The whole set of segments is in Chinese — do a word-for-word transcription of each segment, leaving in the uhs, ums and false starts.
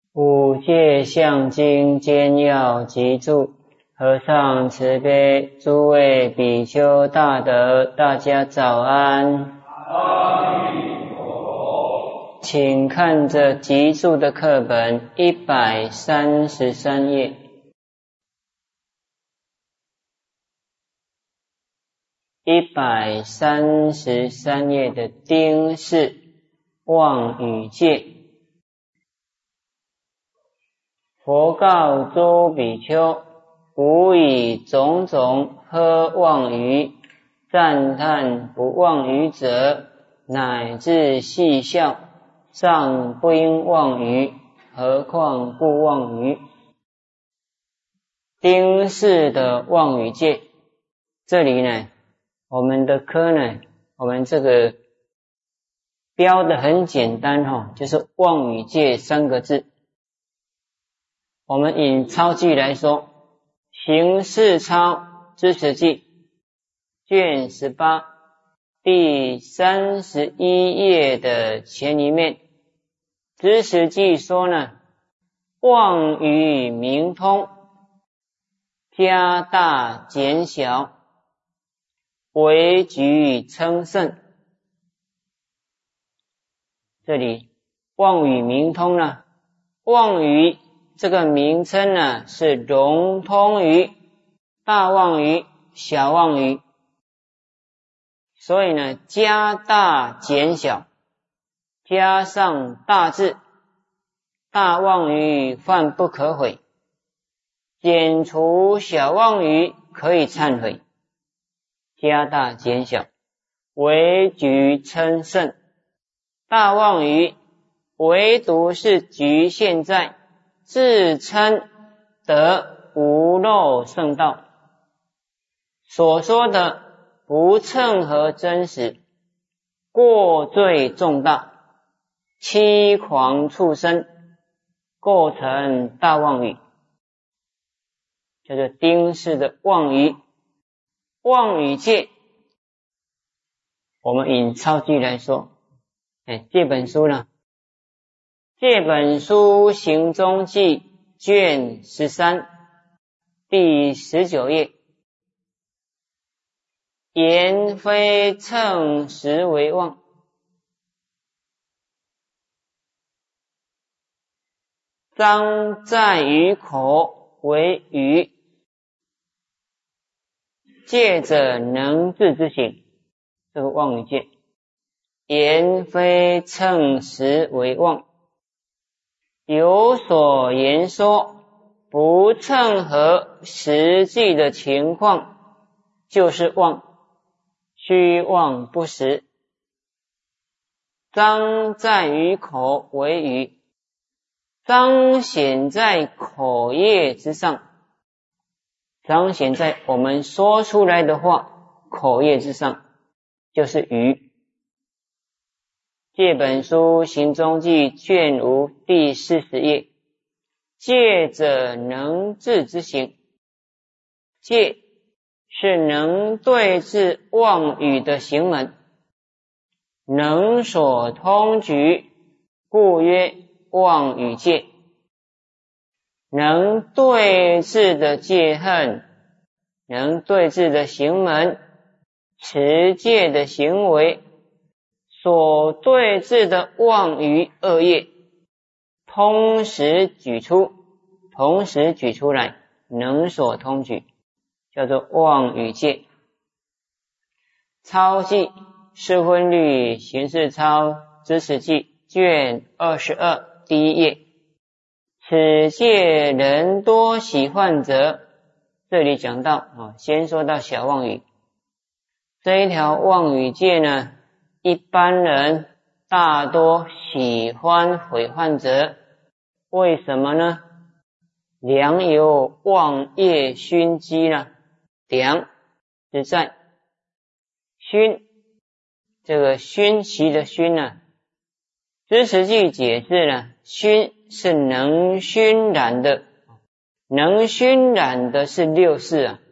五戒相经兼要集注，和尚慈悲，诸位比丘大德，大家早安。 阿弥陀佛。 请看着集注的课本一百三十三页。一百三十三页的丁是妄语戒。佛告诸比丘，吾以种种呵妄语，赞叹不妄语者，乃至戏笑，尚不应妄语，何况不妄语？丁氏的妄语戒，这里呢，我们的科呢，我们这个标的很简单哈，就是妄语戒三个字。我们以抄记来说，行事抄知识记卷十八第三十一页的前一面，知识记说呢，妄语明通，加大减小，为举称胜。这里妄语明通呢，妄语这个名称呢，是融通于大妄语、小妄语，所以呢，加大减小，加上大字，大妄语犯不可悔，减除小妄语可以忏悔，加大减小，为局称胜。大妄语唯独是局限在自称得无漏圣道，所说的不称合真实，过罪重大，欺狂畜生，构成大妄语，叫做丁氏的妄语。妄语戒，我们以抄记来说，哎，这本书呢，这本书行踪记卷十三第十九页，言非称实为妄，章在于口为语，戒者能治之行，这个妄语戒。言非称实为妄，有所言说不称合实际的情况，就是妄，虚妄不实。彰在于口为语，彰显在口业之上，彰显在我们说出来的话口业之上，就是语。这本书行踪记卷五第四十页，戒者能治之行，戒是能对治妄语的行门，能所通举，故曰妄语戒。能对治的戒恨，能对治的行门，持戒的行为，所对治的妄语恶业，同时举出，同时举出来，能所通举，叫做妄语戒。抄记释婚律行事抄知识记卷二十二第一页，此戒人多喜患者，这里讲到啊，先说到小妄语，这一条妄语戒呢，一般人大多喜欢毁患者，为什么呢？良由妄业熏积了，良是在熏，这个熏习的熏呢，知识记解释呢，熏是能熏染的，能熏染的是六识啊，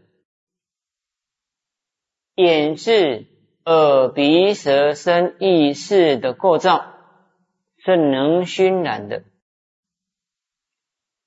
眼识、耳鼻舌身意识的构造是能熏染的，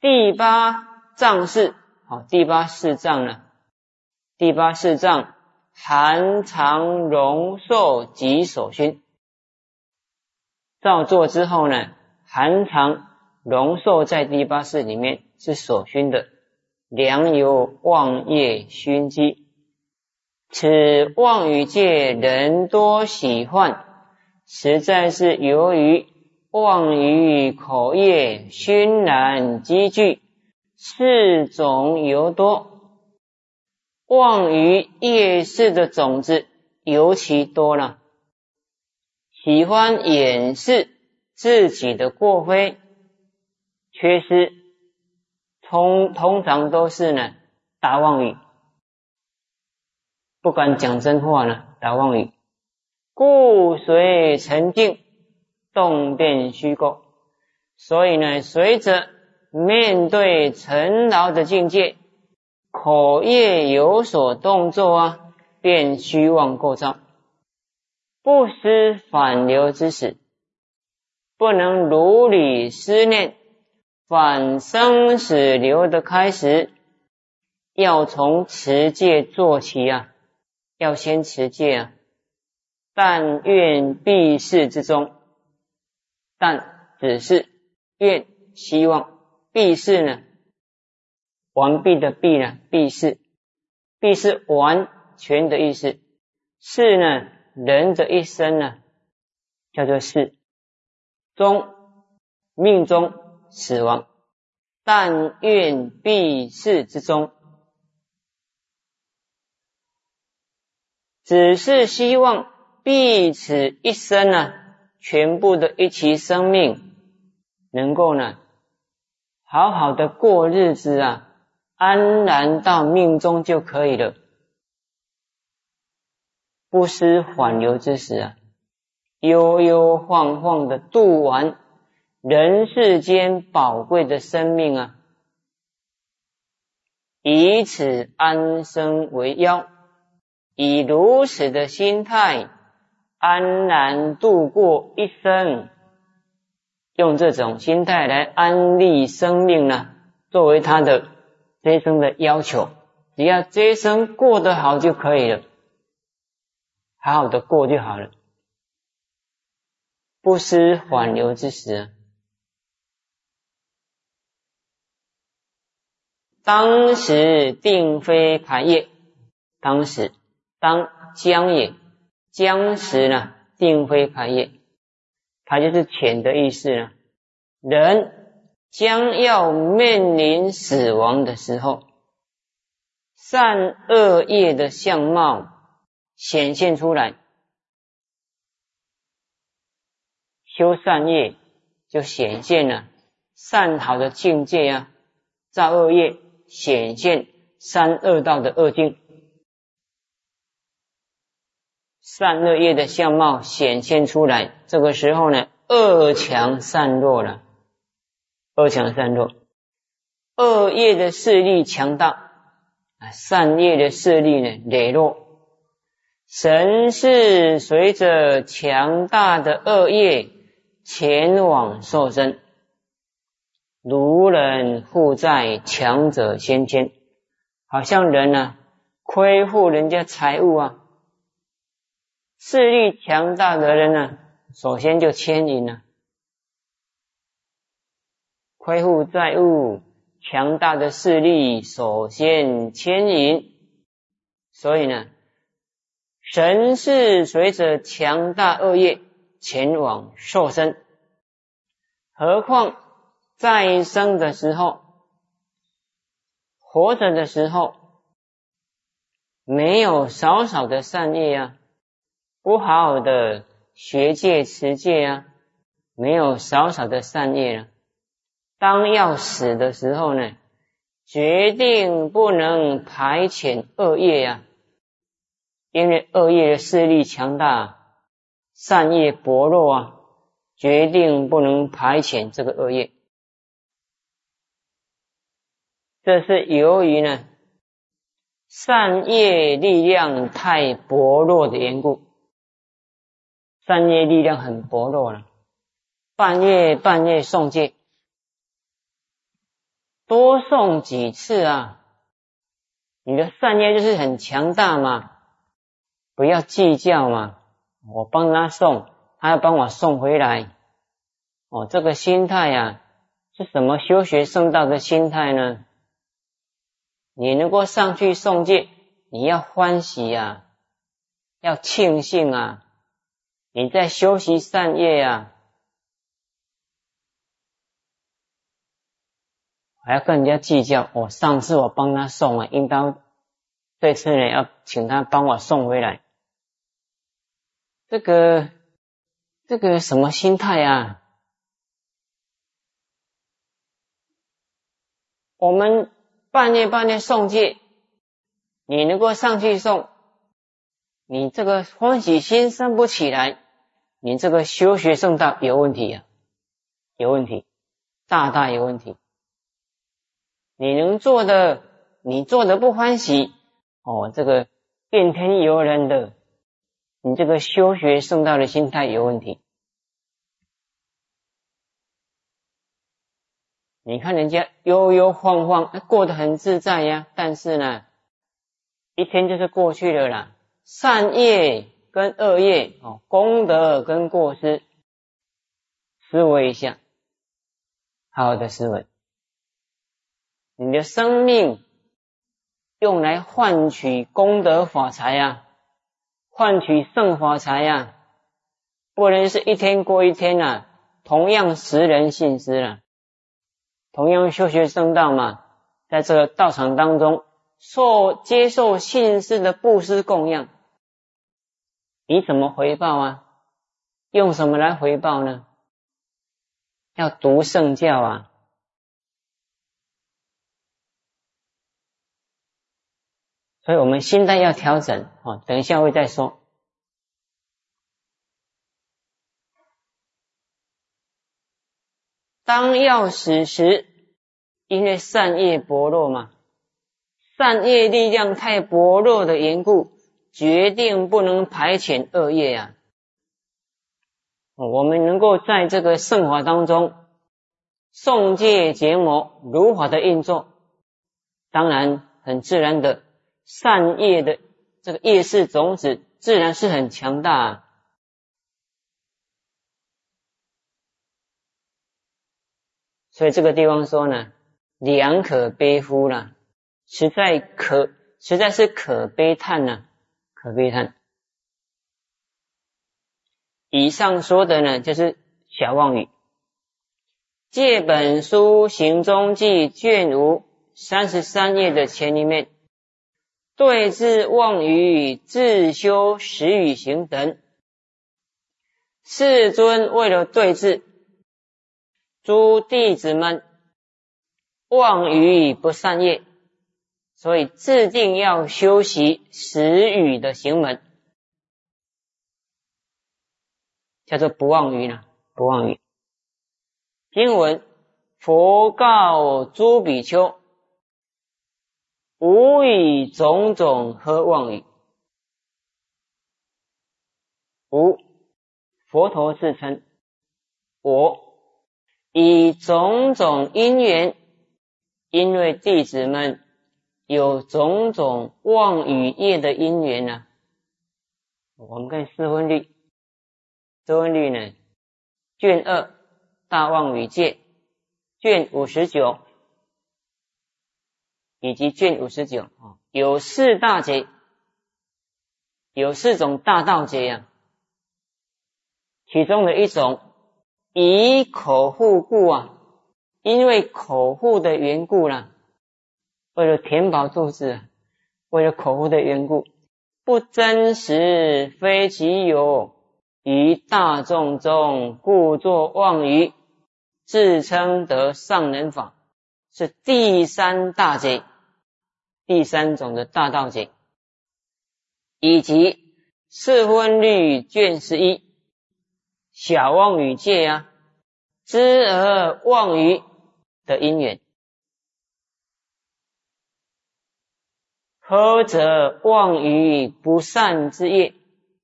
第八障事，好，第八事障呢？第八事障含藏容受及所熏。造作之后呢，含藏容受在第八事里面是所熏的，良由妄业熏积。此妄语界人多喜患，实在是由于妄语口业熏染积聚，四种尤多。妄语业事的种子尤其多了，喜欢掩饰自己的过非缺失，通通常都是呢打妄语，不敢讲真话呢，打妄语，故随沉静，动变虚构。所以呢，随着面对尘劳的境界，口业有所动作啊，便虚妄构造，不思反流之始，不能如理思念反生死流的开始，要从持戒做起啊，要先持戒啊。但愿避世之中，但只是愿希望，避世呢，完毕的毕呢，避世，避是完全的意思，世呢，人的一生呢，叫做世，终命中死亡，但愿避世之中，只是希望避此一生呢，全部的一期生命能够呢好好的过日子啊，安然到命中就可以了，不思缓流之时啊，悠悠晃晃的度完人世间宝贵的生命啊，以此安生为要，以如此的心态安然度过一生，用这种心态来安利生命呢，作为他的这一生的要求，只要这一生过得好就可以了，好好的过就好了，不思缓流之时啊。当时定非排业，当时当将也，将时呢定非排业，排就是浅的意思呢。人将要面临死亡的时候，善恶业的相貌显现出来，修善业就显现了善好的境界啊，造恶业显现三恶道的恶境，善恶业的相貌显现出来，这个时候呢，恶强善弱了，恶强善弱，恶业的势力强大，善业的势力呢羸弱，神识随着强大的恶业前往受生，如人负债，强者先牵，好像人啊亏负人家财物啊，势力强大的人呢，首先就牵引了，亏负债务，强大的势力首先牵引，所以呢，神识随着强大恶业前往受生，何况在生的时候，活着的时候，没有少少的善业啊，不好好的学戒持戒啊，没有少少的善业啊，当要死的时候呢，决定不能排遣恶业啊，因为恶业的势力强大，善业薄弱啊，决定不能排遣这个恶业。这是由于呢，善业力量太薄弱的缘故，善业力量很薄弱了，半夜半夜诵戒， 多诵几次啊，你的善业就是很强大嘛，不要计较嘛，我帮他送，他要帮我送回来。哦，这个心态啊，是什么修学圣道的心态呢？你能够上去诵戒，你要欢喜啊，要庆幸啊，你在修习善业啊，还要跟人家计较。我、哦、上次我帮他送啊，应当这次呢要请他帮我送回来。这个这个什么心态啊？我们半夜半夜诵戒，你能够上去诵，你这个欢喜心生不起来，你这个修学圣道有问题啊，有问题，大大有问题。你能做的，你做的不欢喜，哦，这个怨天尤人的，你这个修学圣道的心态有问题。你看人家悠悠晃晃，过得很自在呀，但是呢，一天就是过去了啦。善业跟恶业，哦，功德跟过失，思维一下，好好的思维。你的生命用来换取功德法财啊，换取圣法财啊，不能是一天过一天啊，同样识人信施了，同样修学圣道嘛，在这个道场当中受接受信施的布施供养，你怎么回报啊？用什么来回报呢？要读圣教啊。所以我们心态要调整，哦，等一下会再说。当要死时，因为善业薄弱嘛，善业力量太薄弱的缘故，决定不能排遣恶业啊。我们能够在这个圣法当中诵戒结魔，如法的运作，当然很自然的善业的这个业识种子自然是很强大啊。所以这个地方说呢，良可悲乎啦，实在可实在是可悲叹啊，可悲叹。以上说的呢，就是小妄语。借本书行踪记卷五三十三页的前里面，对治妄语自修实语行等，世尊为了对治诸弟子们妄语不善业，所以制定要修习实语的行门，叫做不妄语呢，不妄语。经文：佛告诸比丘，无以种种呵妄语。无，佛陀自称，我以种种因缘，因为弟子们有种种妄语业的因缘呢、啊。我们看四分律，四分律呢，卷二大妄语戒，卷五十九以及卷五十九啊，有四大劫，有四种大盗劫啊。其中的一种，以口护故啊，因为口护的缘故啦、啊，为了填饱肚子、啊，为了口护的缘故，不真实非其有，于大众中故作妄语，自称得上人法，是第三大劫，第三种的大盗劫。以及四分律卷十一小妄语戒啊，知而妄语的因缘，何者妄语不善之业，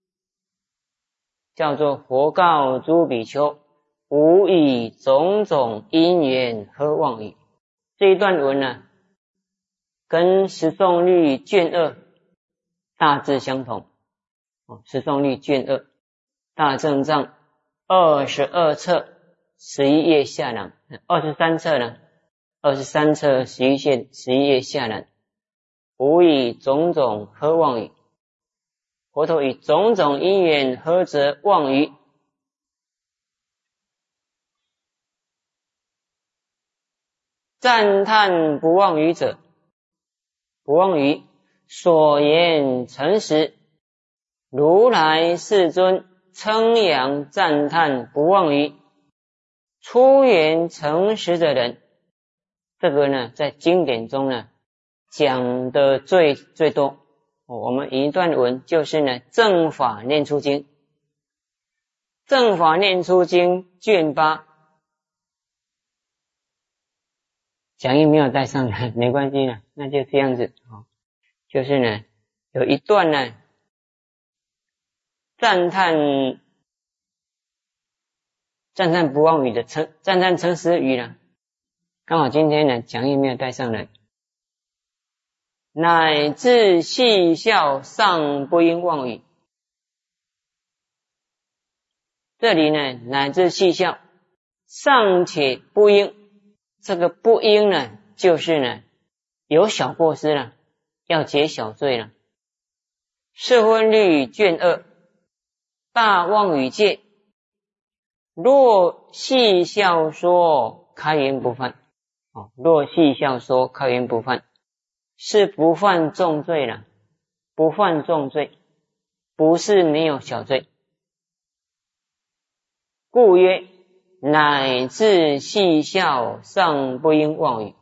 叫做佛告诸比丘，无以种种因缘呵妄语。 这一段文呢、啊，跟十诵律卷二大致相同。十诵律卷二大正藏二十二册十一页下栏，二十三册呢，二十三册十一页十一页下栏，无以种种呵妄语。佛陀以种种因缘呵责妄语。赞叹不妄语者，不妄语所言诚实，如来世尊称扬赞叹不妄语，出言诚实的人，这个呢，在经典中呢讲的最最多。我们一段文就是呢，正法念处经，正法念处经卷八，讲义没有带上来，没关系了，那就这样子。就是呢，有一段呢，赞叹赞叹不妄语的称赞叹诚实语了，刚好今天呢讲义没有带上来。乃至戏笑尚不应妄语，这里呢，乃至戏笑尚且不应，这个不应呢，就是呢有小过失了，要解小罪了。释婚律卷二大妄语戒，若戏笑说开言不犯，哦，若戏笑说开言不犯，是不犯重罪了，不犯重罪，不是没有小罪。故曰乃至戏笑尚不应妄语，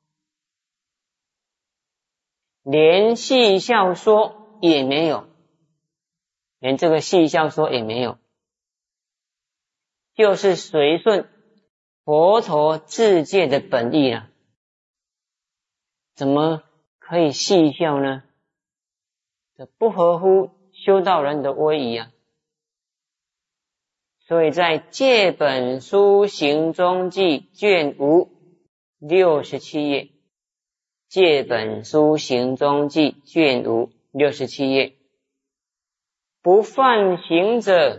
连戏笑说也没有，连这个戏笑说也没有，就是随顺佛陀自戒的本意了。怎么可以戏笑呢？这不合乎修道人的威仪啊！所以在戒本书行中记卷五六十七页，戒本书行中记卷五六十七页，不犯行者，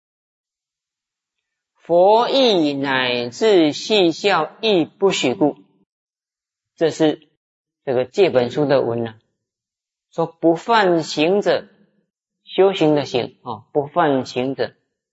佛意乃至戏笑亦不许故。这是这个戒本书的文啊，说不犯行者，修行的行哦，不犯行者，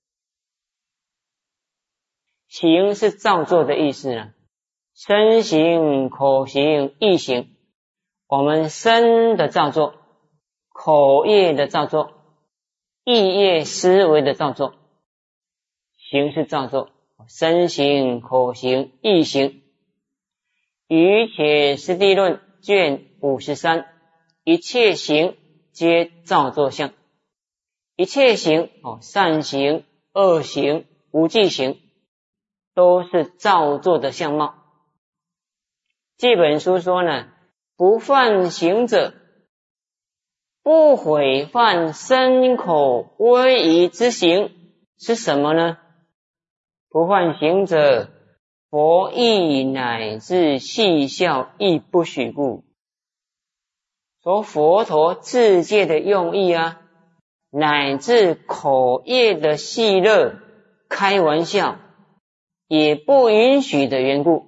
行是造作的意思啊，身行、口行、意行，我们身的造作，口业的造作，意业思维的造作，行是造作，身行、口行、意行。于且师地论卷五十三，一切行皆造作相，一切行哦，善行、恶行、无记行，都是造作的相貌。这本书说呢，不犯行者，不毁犯身口威仪之行是什么呢？不犯行者，佛意乃至戏笑亦不许故。说佛陀自戒的用意啊，乃至口业的戏乐、开玩笑，也不允许的缘故。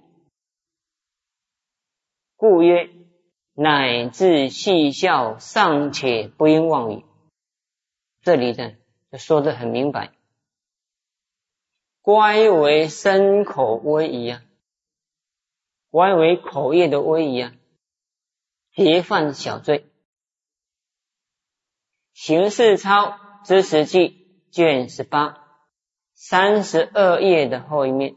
故曰乃至戏笑尚且不应妄语。这里呢就说得很明白，乖为身口威仪啊，乖为口业的威仪啊，皆犯小罪。行事抄知识记卷十八三十二页的后一面，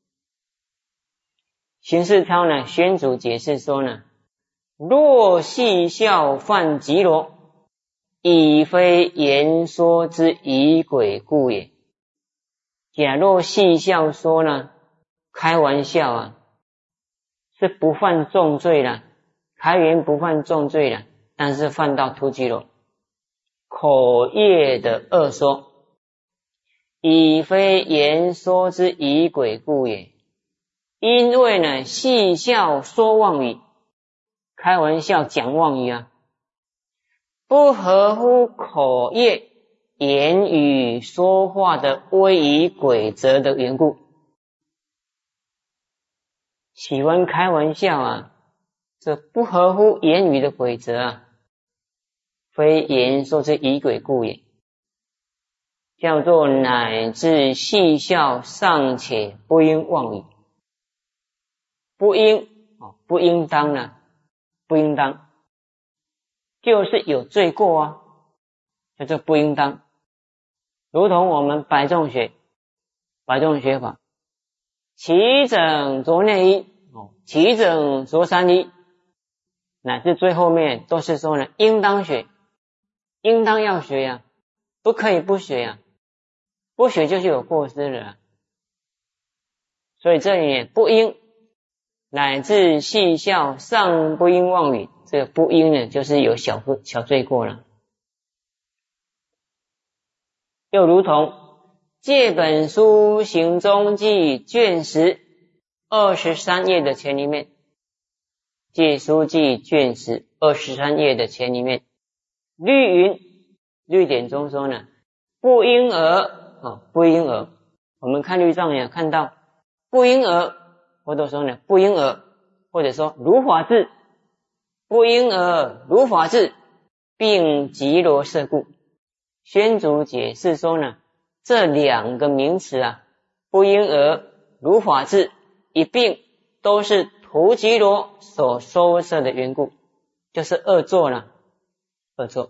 行事抄呢宣主解释说呢，若戏笑犯极罗，已非言说之仪轨故也。假若戏笑说呢，开玩笑啊，是不犯重罪了，开言不犯重罪了，但是犯到突击罗。口业的恶说，已非言说之仪轨故也。 因为呢戏笑说妄语，开玩笑讲妄语啊，不合乎口业言语说话的威仪规则的缘故。喜欢开玩笑啊，这不合乎言语的规则啊，非言说之仪轨故也，叫做乃至戏笑尚且不应妄语，不应不应当呢，不应当就是有罪过啊，叫做不应当。如同我们百众学百众学法，齐整着内衣，齐整着三衣，乃至最后面都是说呢，应当学，应当要学呀、啊，不可以不学呀、啊，不学就是有过失了、啊。所以这里不应乃至戏笑尚不应妄语，这个不应呢，就是有小小罪过了。又如同借本书行踪记卷十二十三页的前里面，借书记卷十二十三页的前里面，律云律典中说呢，不应而、哦、不应而，我们看律藏也看到不应而，或者说呢不应而，或者说如法治，不应而如法治，并即罗摄故。宣祖解释说呢，这两个名词啊，不应而如法治一并都是图吉罗所收摄的缘故，就是恶作了，恶作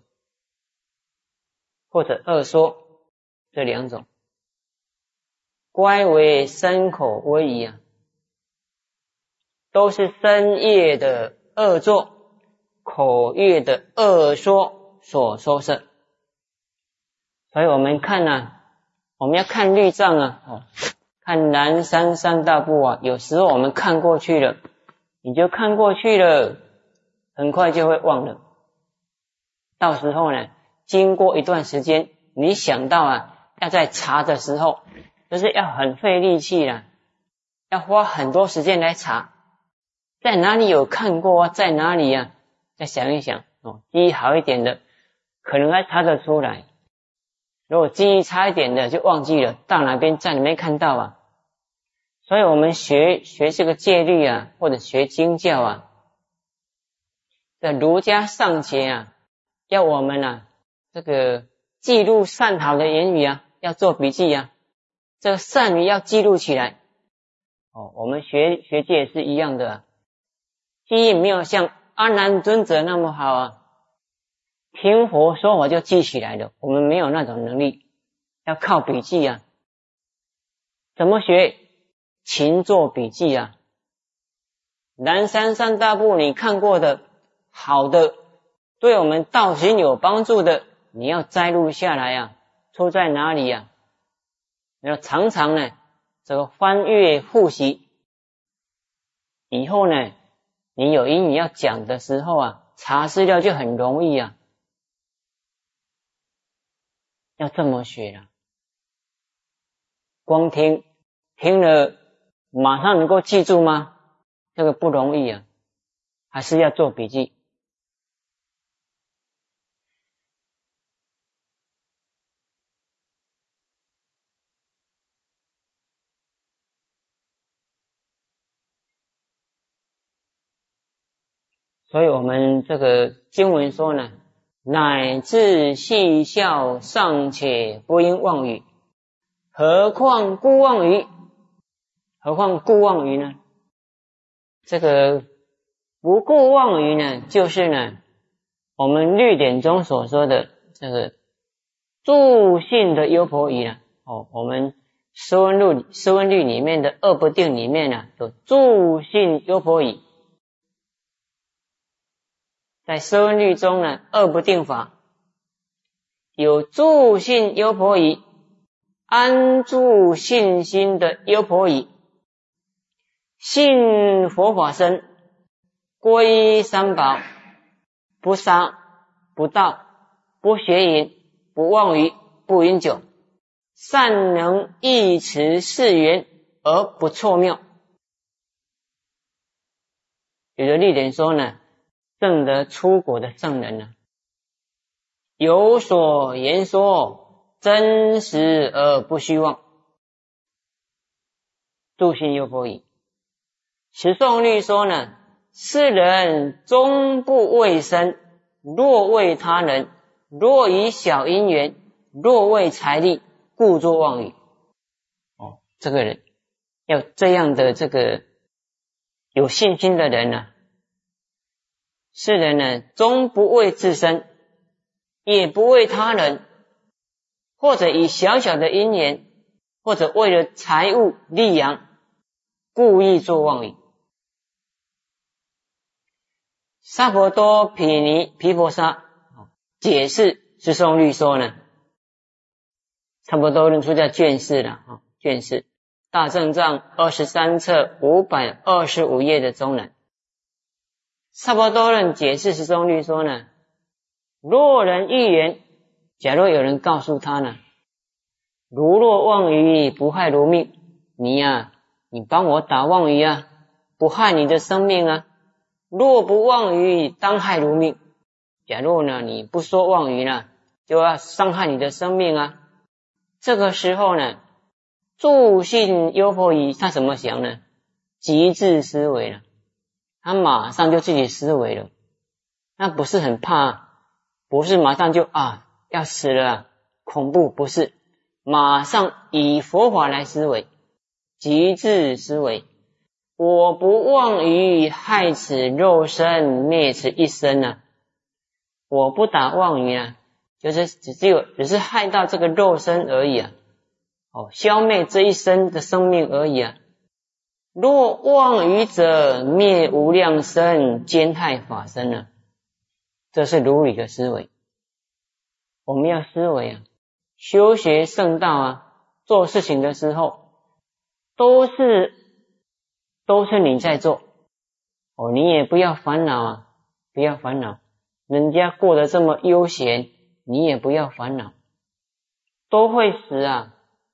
或者恶说这两种，乖为身口威仪啊，都是身业的恶作，口业的恶说所收摄。所以我们看啊，我们要看律藏啊，哦，看南山三大部啊，有时候我们看过去了，你就看过去了，很快就会忘了。到时候呢，经过一段时间，你想到啊，要在查的时候，就是要很费力气啦，要花很多时间来查，在哪里有看过啊，在哪里啊，再想一想哦，记忆好一点的，可能还查得出来。如果记忆差一点的就忘记了，到哪边站没看到啊。所以我们学学这个戒律啊，或者学经教啊，的儒家尚且啊，要我们啊这个记录善好的言语啊，要做笔记啊，这个善语要记录起来。哦，我们学学戒是一样的、啊，记忆没有像阿难尊者那么好啊。听佛说法就记起来了，我们没有那种能力，要靠笔记啊。怎么学？勤做笔记啊。南山三大部你看过的好的，对我们道行有帮助的，你要摘录下来啊，出在哪里啊？你要常常呢这个翻阅复习，以后呢你有英语要讲的时候啊，查资料就很容易啊。要这么学了，光听听了马上能够记住吗？这个不容易啊，还是要做笔记。所以我们这个经文说呢，乃至戏笑尚且不应妄语，何况故妄语？何况故妄语呢？这个不故妄语呢，就是呢我们律典中所说的这个助性的优婆夷呢。哦，我们施温律施温律里面的二不定里面呢，有助性优婆夷。在施温律中呢，二不定法有助性优婆夷、安住信心的优婆夷，信佛法僧，皈三宝，不杀不盗不邪淫不妄语不饮酒，善能忆持誓言而不错谬。 有的例典说呢，证得出果的圣人呢，有所言说，真实而不虚妄，住心优婆夷。持诵律说呢，世人终不为身，若为他人，若以小因缘，若为财力，故作妄语。哦，这个人要这样的这个有信心的人呢，世人呢终不为自身，也不为他人，或者以小小的因缘，或者为了财物利养，故意作妄语。萨婆多毗尼毗婆沙解释持诵律说呢，差不多论出在卷四了啊，卷四大正藏二十三册五百二十五页的中呢，萨婆多论解释持诵律说呢，若人预言，假若有人告诉他呢，如若妄语不害如命，你呀、啊，你帮我打妄语啊，不害你的生命啊。若不妄语，当害如命。假若呢，你不说妄语呢，就要伤害你的生命啊。这个时候呢，住心优婆夷他怎么想呢？即自思维了，他马上就自己思维了。那不是很怕，不是马上就啊要死了啊，恐怖，不是，马上以佛法来思维，即自思维。我不妄语害此肉身，灭此一生啊！我不打妄语啊，就是只只有只是害到这个肉身而已啊，哦，消灭这一生的生命而已啊。若妄语者，灭无量生，兼害法身啊！这是如理的思维。我们要思维啊，修学圣道啊，做事情的时候，都是。都是你在做哦，你也不要烦恼啊，不要烦恼，人家过得这么悠闲，你也不要烦恼，都会死啊，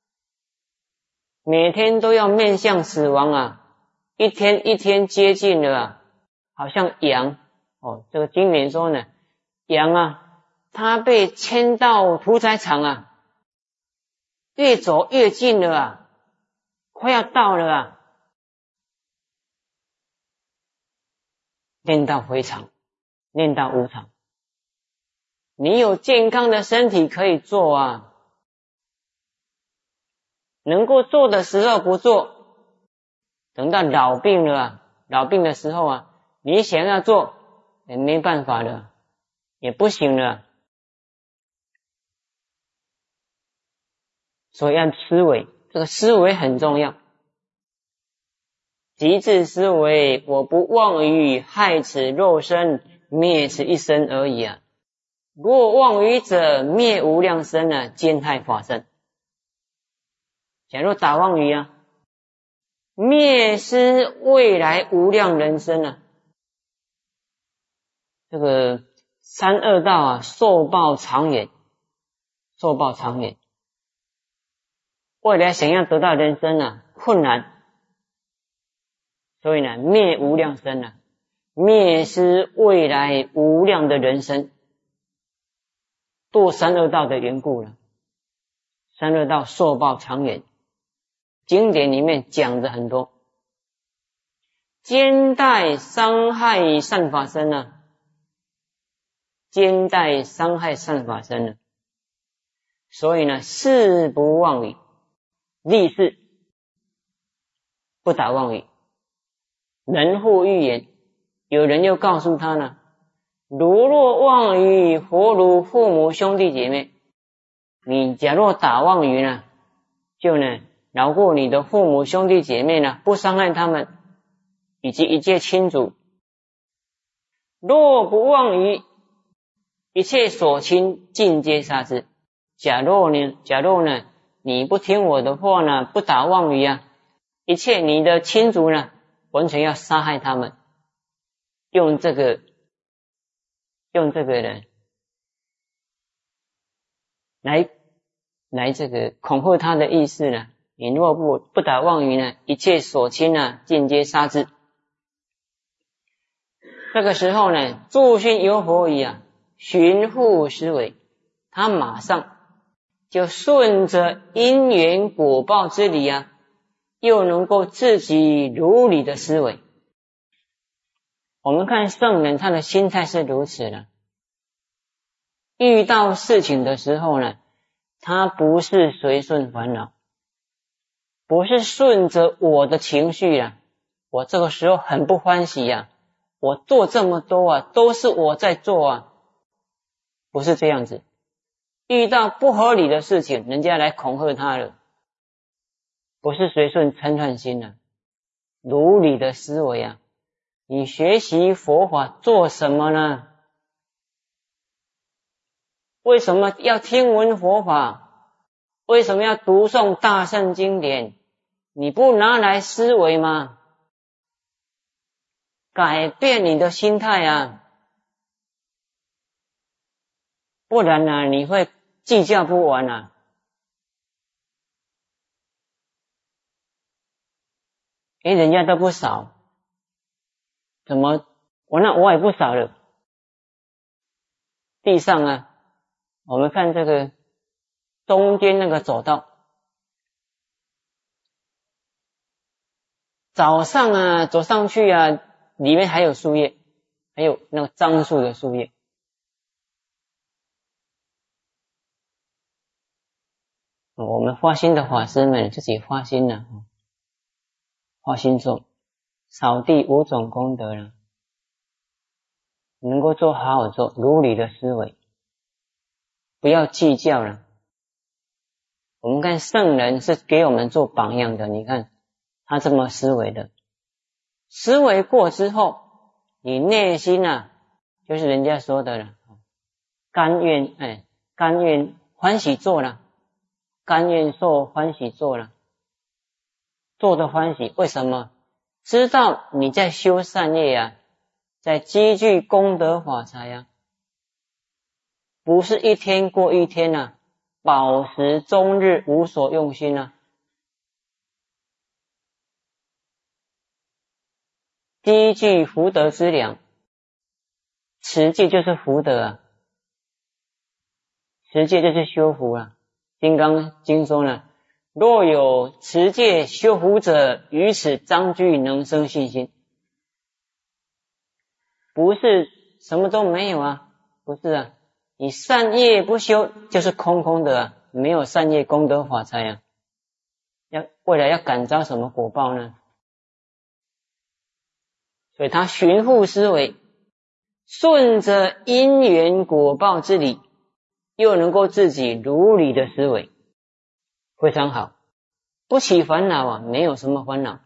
每天都要面向死亡啊，一天一天接近了啊，好像羊哦，这个经典说呢，羊啊，它被牵到屠宰场啊，越走越近了啊，快要到了啊。练到非常，练到无常。你有健康的身体可以做啊，能够做的时候不做，等到老病了啊，老病的时候啊，你想要做也没办法了，也不行了。所以要思维，这个思维很重要。即自思维，我不妄语害此肉身，灭此一生而已啊。若妄语者，灭无量生啊，兼害法身。假如打妄语啊，灭失未来无量人生啊。这个三恶道啊，受报长远，受报长远。未来想要得到人生啊，困难。所以呢，灭无量生啊，灭失未来无量的人生，堕三恶道的缘故了。三恶道受报长远，经典里面讲的很多，兼带伤害善法身啊，兼带伤害善法身啊。所以呢，誓不妄语，立誓不打妄语。人护预言，有人又告诉他呢，如若妄语活如父母兄弟姐妹，你假若打妄语呢，就呢饶过你的父母兄弟姐妹呢，不伤害他们，以及一切亲族。若不妄语，一切所亲尽皆杀之。假若呢，假若呢，你不听我的话呢，不打妄语啊，一切你的亲族呢，完全要杀害他们，用这个用这个人来来这个恐吓他的意思呢，你若不不打妄语呢，一切所亲呢，尽皆杀之。 这个时候呢，诸心有佛语啊，寻复思维，他马上就顺着因缘果报之理啊，又能够自己如理的思维。我们看圣人，他的心态是如此的，遇到事情的时候呢，他不是随顺烦恼，不是顺着我的情绪啊，我这个时候很不欢喜啊，我做这么多啊，都是我在做啊，不是这样子。遇到不合理的事情，人家来恐吓他了，不是随顺嗔恨心啊，如理的思维啊。你学习佛法做什么呢？为什么要听闻佛法？为什么要读诵大圣经典？你不拿来思维吗？改变你的心态啊，不然呢，你会计较不完啊。诶，人家都不少，怎么我那我也不少了？地上啊，我们看这个中间那个走道，早上啊走上去啊，里面还有树叶，还有那个樟树的树叶。我们发心的法师们自己发心了，发心做扫地五种功德了，能够做好好做，如理的思维，不要计较了。我们看圣人是给我们做榜样的，你看他这么思维的，思维过之后，你内心啊，就是人家说的了，甘愿哎，甘愿欢喜做了，甘愿受欢喜做了，做的欢喜，为什么？知道你在修善业啊，在积聚功德法财啊，不是一天过一天啊，饱食终日无所用心啊。积聚福德之粮，持戒就是福德啊，持戒就是修福啊。金刚经说呢，若有持戒修福者，于此章句能生信心。不是什么都没有啊，不是啊，你善业不修就是空空的啊，没有善业功德法财啊，要未来要感召什么果报呢？所以他循复思维，顺着因缘果报之理，又能够自己如理的思维，非常好，不起烦恼啊，没有什么烦恼。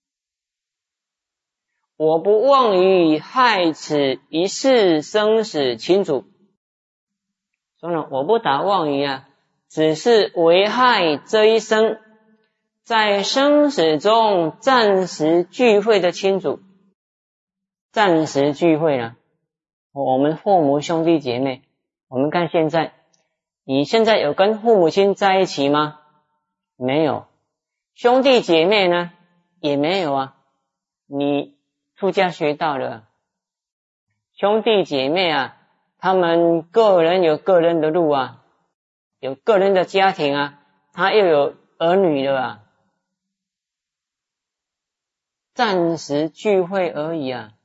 我不妄于害此一世生死亲主，说呢，我不打妄于啊，只是危害这一生在生死中暂时聚会的亲主，暂时聚会了。我们父母兄弟姐妹，我们看现在，你现在有跟父母亲在一起吗？没有。兄弟姐妹呢？也没有啊。你出家学到了，兄弟姐妹啊，他们个人有个人的路啊，有个人的家庭啊，他又有儿女了啊，暂时聚会而已啊。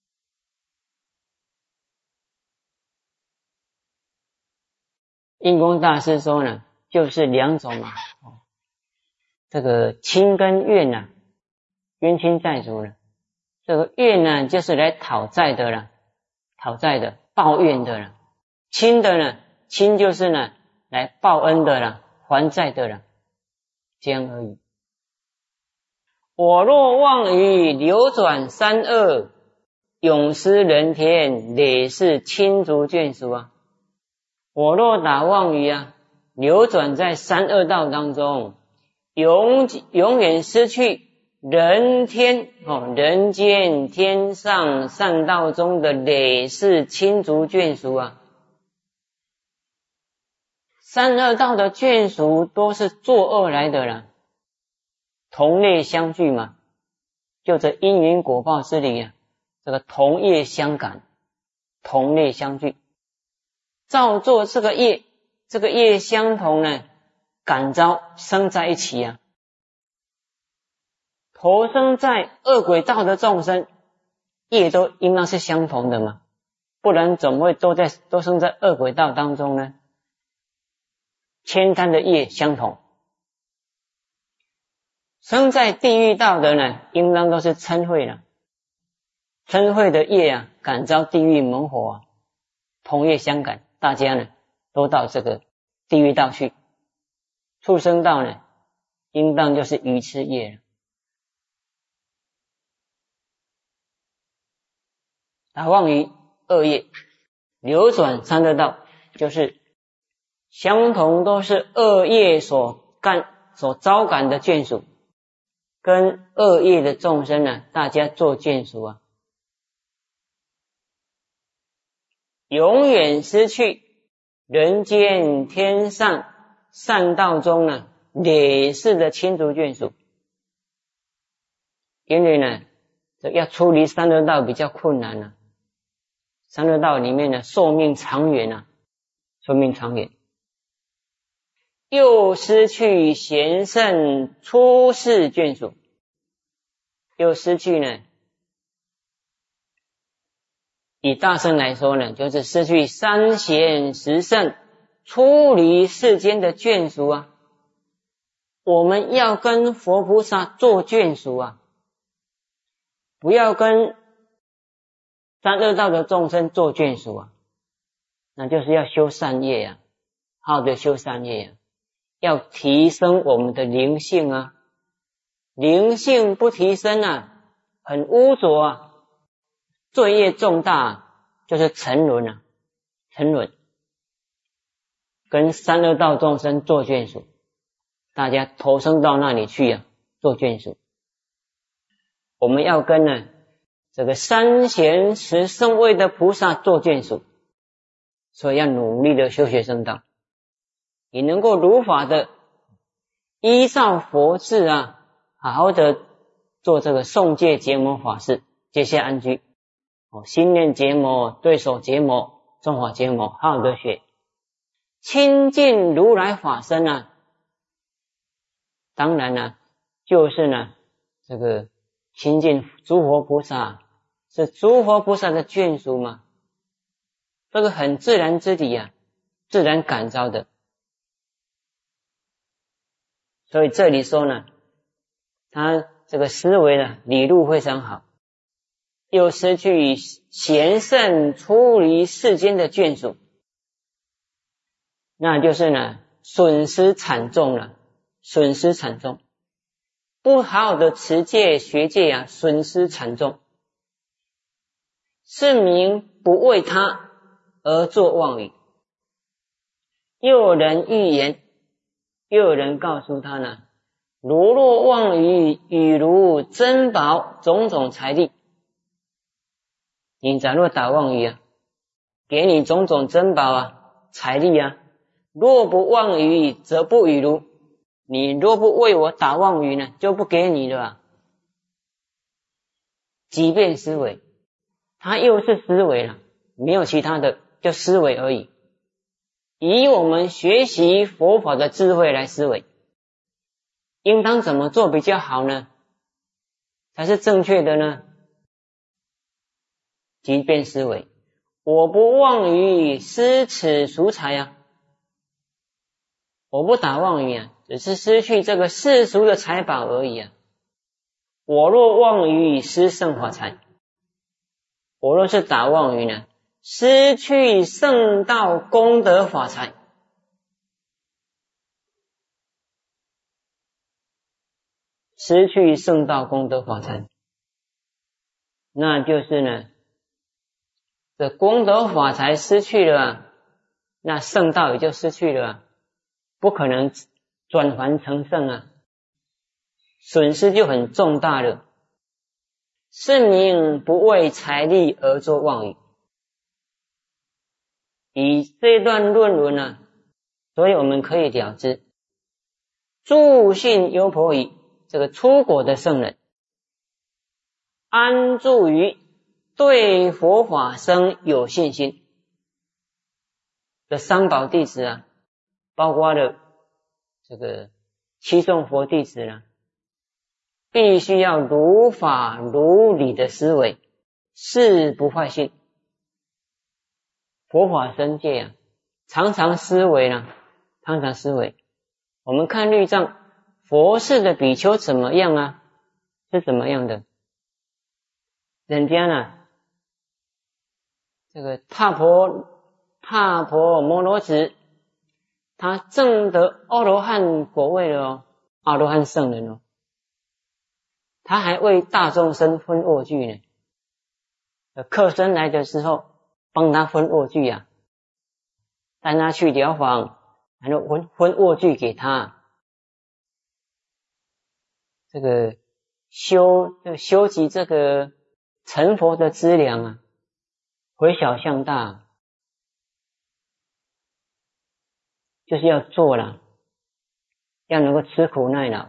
印光大师说呢，就是两种嘛，这个亲跟怨啊，冤亲债主了。这个怨呢，就是来讨债的了，讨债的，报怨的了。亲的呢，亲就是呢，来报恩的了，还债的了，这样而已。我若妄于流转三恶，永失人天，累世亲族眷属啊。我若打妄于啊，流转在三恶道当中，永永远失去人天哦，人间天上善道中的累世亲族眷属啊。三恶道的眷属都是作恶来的啦，同类相聚嘛，就这因缘果报之理啊， 这个同业相感，同类相聚，照做这个业，这个业相同呢，感召生在一起啊。投生在恶鬼道的众生，业都应当是相同的嘛，不然怎么会都在都生在恶鬼道当中呢？千贪的业相同，生在地狱道的呢，应当都是嗔恚了。嗔恚的业啊，感召地狱猛火啊，同业相感，大家呢都到这个地狱道去。畜生道呢，应当就是愚痴业了。打妄于恶业，流转三恶道，就是相同都是恶业所干所招感的眷属，跟恶业的众生呢，大家做眷属啊，永远失去人间天上善道中呢累世的亲族眷属。因为呢，这要出离三恶道比较困难啊。三恶道里面呢，寿命长远啊，寿命长远，又失去贤圣出世眷属，又失去呢，以大圣来说呢，就是失去三贤十圣出离世间的眷属啊。我们要跟佛菩萨做眷属啊，不要跟三恶道的众生做眷属啊，那就是要修善业啊，好的修善业啊，要提升我们的灵性啊，灵性不提升啊，很污浊啊，罪业重大啊，就是沉沦啊，沉沦，跟三恶道众生做眷属，大家投生到那里去啊，做眷属。我们要跟呢这个三贤十圣位的菩萨做眷属，所以要努力的修学圣道，你能够如法的依照佛制啊，好好的做这个诵戒结魔法事，结下安居，哦，心念结魔，对手结魔，中法结魔，好好的学，亲近如来法身啊。当然呢，就是呢这个亲近诸佛菩萨，是诸佛菩萨的眷属嘛，这个很自然之理啊，自然感召的。所以这里说呢，他这个思维呢理路非常好，又失去贤圣出离世间的眷属，那就是呢损失惨重了，损失惨重，不好好的持戒学戒啊，损失惨重。是名不为他而作妄语，又有人预言，又有人告诉他呢，如若妄语语如珍宝种种财力，你假若打妄语啊，给你种种珍宝啊财力啊，若不妄语则不语如，你若不为我打妄语呢，就不给你了啊。即便思维，他又是思维了，没有其他的，就思维而已。以我们学习佛法的智慧来思维，应当怎么做比较好呢？才是正确的呢？即便思维，我不妄语失此俗财啊，我不打妄语啊，只是失去这个世俗的财宝而已啊。我若妄语失圣法财，我若是打妄语呢，失去圣道功德法财。失去圣道功德法财，那就是呢，这功德法财失去了啊，那圣道也就失去了啊，不可能转凡成圣啊，损失就很重大了。是名不为财力而作妄语。以这段论文呢，所以我们可以了知，助信优婆夷这个出果的圣人，安住于对佛法僧有信心的三宝弟子啊，包括了这个七众佛弟子啦、啊，必须要如法如理的思维，誓不坏信。佛法僧界啊，常常思维啦、啊，常常思维。我们看律藏，佛寺的比丘怎么样啊？是怎么样的？人家呢，这个踏婆踏婆摩罗子，他证得阿罗汉果位了哦，阿罗汉圣人哦，他还为大众生分卧具呢。客僧来的时候，帮他分卧具啊，带他去疗房，然后分分卧具给他。这个修修集这个成佛的资粮啊，回小向大，就是要做了，要能够吃苦耐劳。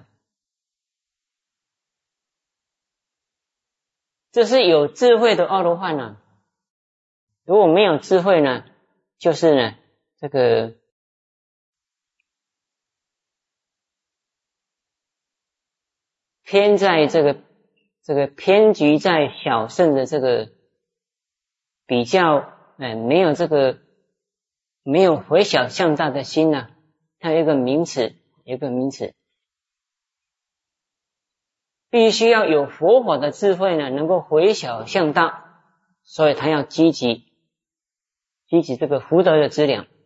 这是有智慧的阿罗汉啊，如果没有智慧呢，就是呢这个偏在这个这个偏局在小圣的这个比较，哎，没有这个没有回小向大的心啊，它有一个名词，有一个名词。必须要有佛法的智慧呢，能够回小向大，所以他要积极积极这个福德的资粮。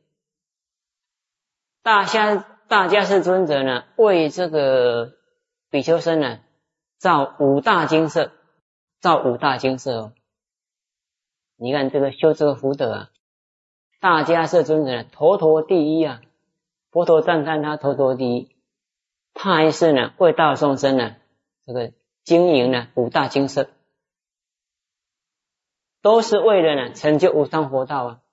大家大家是尊者呢，为这个比丘僧呢造五大精舍，造五大精舍哦。你看这个修这个福德啊，大家是尊者呢头头第一啊，佛陀赞叹他头头第一，他还是呢为大众生呢这个经营呢五大精舍，都是为了呢成就无上佛道啊。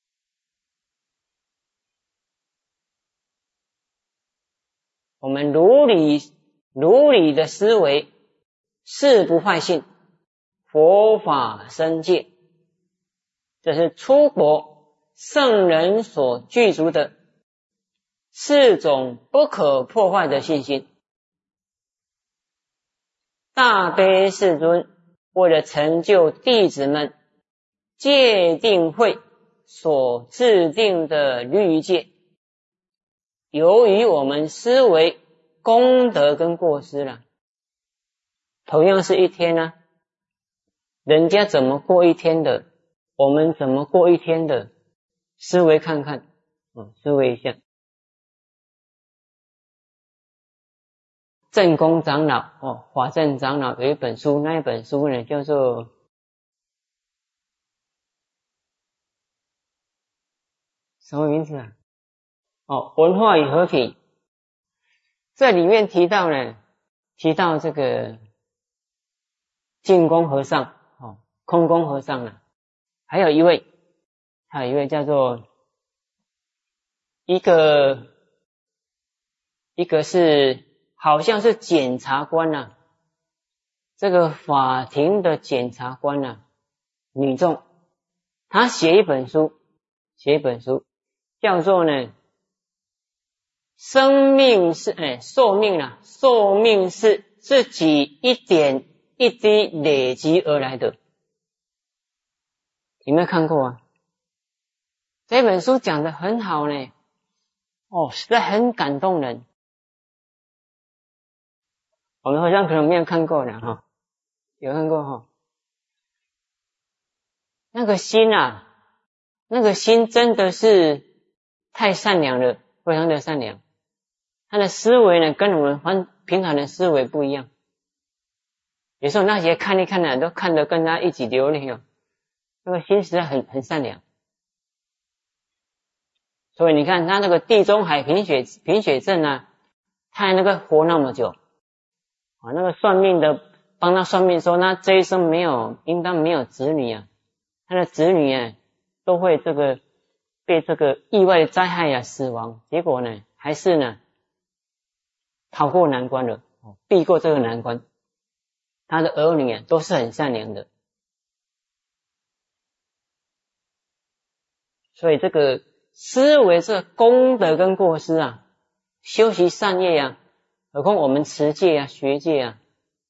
我们如理如理的思维，誓不坏信，佛法僧戒，这是出国圣人所具足的四种不可破坏的信心。大悲世尊为了成就弟子们戒定慧所制定的律戒，由于我们思维功德跟过失了，同样是一天啊，人家怎么过一天的，我们怎么过一天的，思维看看，嗯，思维一下。正公长老哦，法正长老有一本书，那一本书呢叫做什么名字啊？哦，文化与和平。这里面提到呢，提到这个净空和尚哦，空空和尚啊，还有一位，还有一位叫做一个一个是好像是检察官啊，这个法庭的检察官啊，女众，她写一本书，写一本书叫做呢生命是哎寿命啊，寿命是自己一点一滴累积而来的。有没有看过啊？这本书讲得很好呢，哦，实在很感动人。我们好像可能没有看过了哈，有看过哈。那个心啊，那个心真的是太善良了，非常的善良。他的思维呢，跟我们平常的思维不一样。有时候那些看一看呢，都看得跟他一起流泪哦。那个心实在很很善良。所以你看他那个地中海贫血贫血症啊，他还能够活那么久啊。那个算命的帮他算命说，他这一生没有应当没有子女啊，他的子女啊都会这个被这个意外的灾害啊死亡，结果呢还是呢逃过难关了，避过这个难关。他的儿女啊都是很善良的。 所以这个思维这功德跟过失啊，修习善业啊，何况我们持戒啊、学戒啊，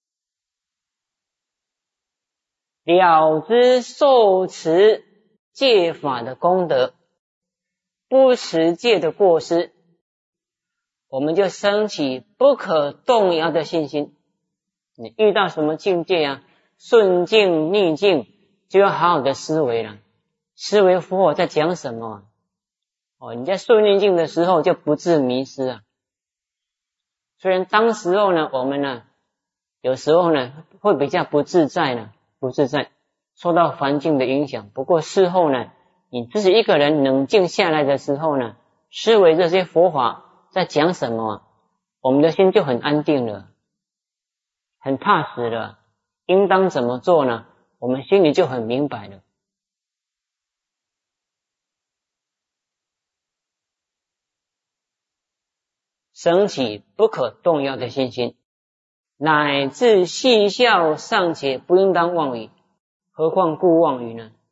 了知受持戒法的功德，不持戒的过失，我们就升起不可动摇的信心。你遇到什么境界啊，顺境逆境，就要好好的思维了，思维佛法在讲什么啊？哦，你在顺逆境的时候就不致迷失啊。虽然当时候呢，我们呢，有时候呢会比较不自在呢，不自在，受到环境的影响。不过事后呢，你自己一个人冷静下来的时候呢，思维这些佛法在讲什么，我们的心就很安定了，很踏实了。应当怎么做呢？我们心里就很明白了。升起不可动摇的信心，乃至细笑尚且不应当妄语，何况故妄语呢？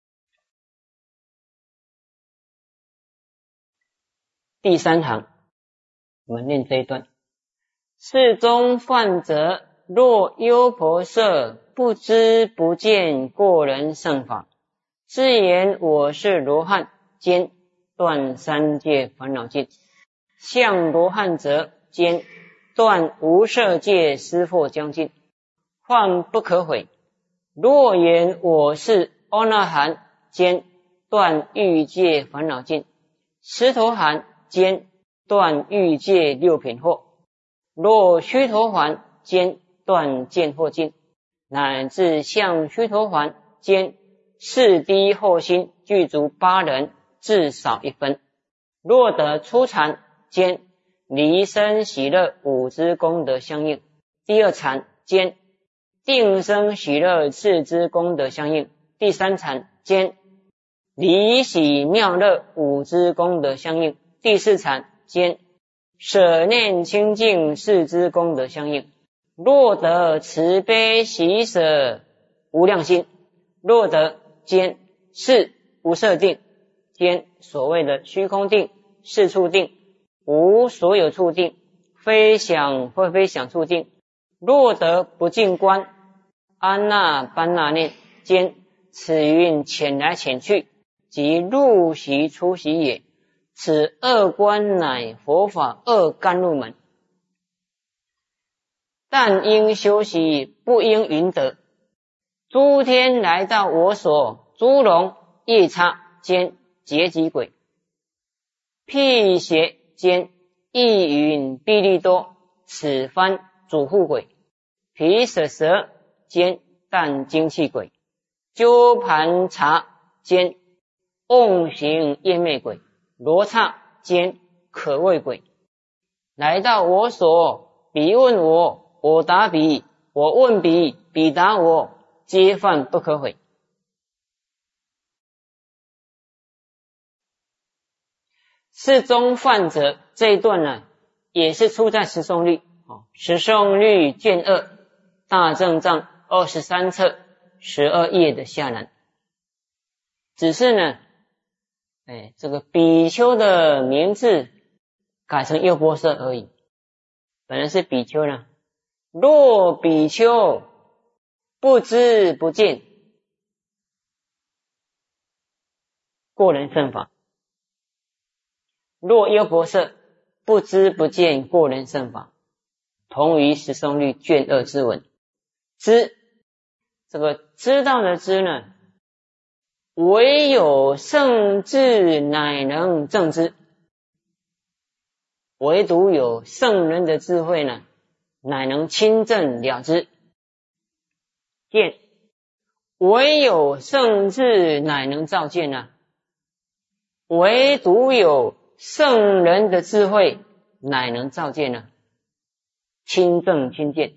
第三行，我们念这一段：世中犯者，若优婆塞，不知不见过人圣法，自言我是罗汉，兼断三界烦恼尽。像罗汉者，兼断无色界施惑将尽，患不可悔。若言我是阿那含，兼断欲界烦恼尽。石头含，兼断欲界六品惑。若须陀洹，兼断见惑尽，乃至像须陀洹，兼四滴后心具足八人，至少一分。若得初禅，兼离生喜乐五支功德相应。第二禅，兼定生喜乐四支功德相应。第三禅，兼离喜妙乐五支功德相应。第四禅，兼舍念清净四支功德相应。若得慈悲喜舍无量心，若得兼是无色定，兼所谓的虚空定、四处定、无所有处定、非想非非想处定，若得不净观、安那般那念，兼此云潜来潜去，即入息出息也。此二观乃佛法二甘露门，但应修习，不应云得。诸天来到我所，诸龙夜叉兼劫集鬼，辟邪兼意云毗利多，此番主护鬼，毗舍蛇兼但精气鬼，鸠盘茶兼瓮行夜魅鬼，罗刹兼可畏鬼。来到我所，彼问我，我答彼，我问彼，彼答我，皆犯不可悔。世中犯者这一段呢，也是出在十诵律，十诵律卷二大正藏二十三册十二页的下栏。只是呢，哎，这个比丘的名字改成优婆塞而已，本来是比丘呢。若比丘不知不见过人圣法，若优婆塞不知不见过人圣法，同于十诵律卷二之文。知，这个知道的知呢，唯有圣智乃能证知，唯独有圣人的智慧呢，乃能亲证了知。见，唯有圣智乃能照见啊，唯独有圣人的智慧乃能照见啊，亲证亲见。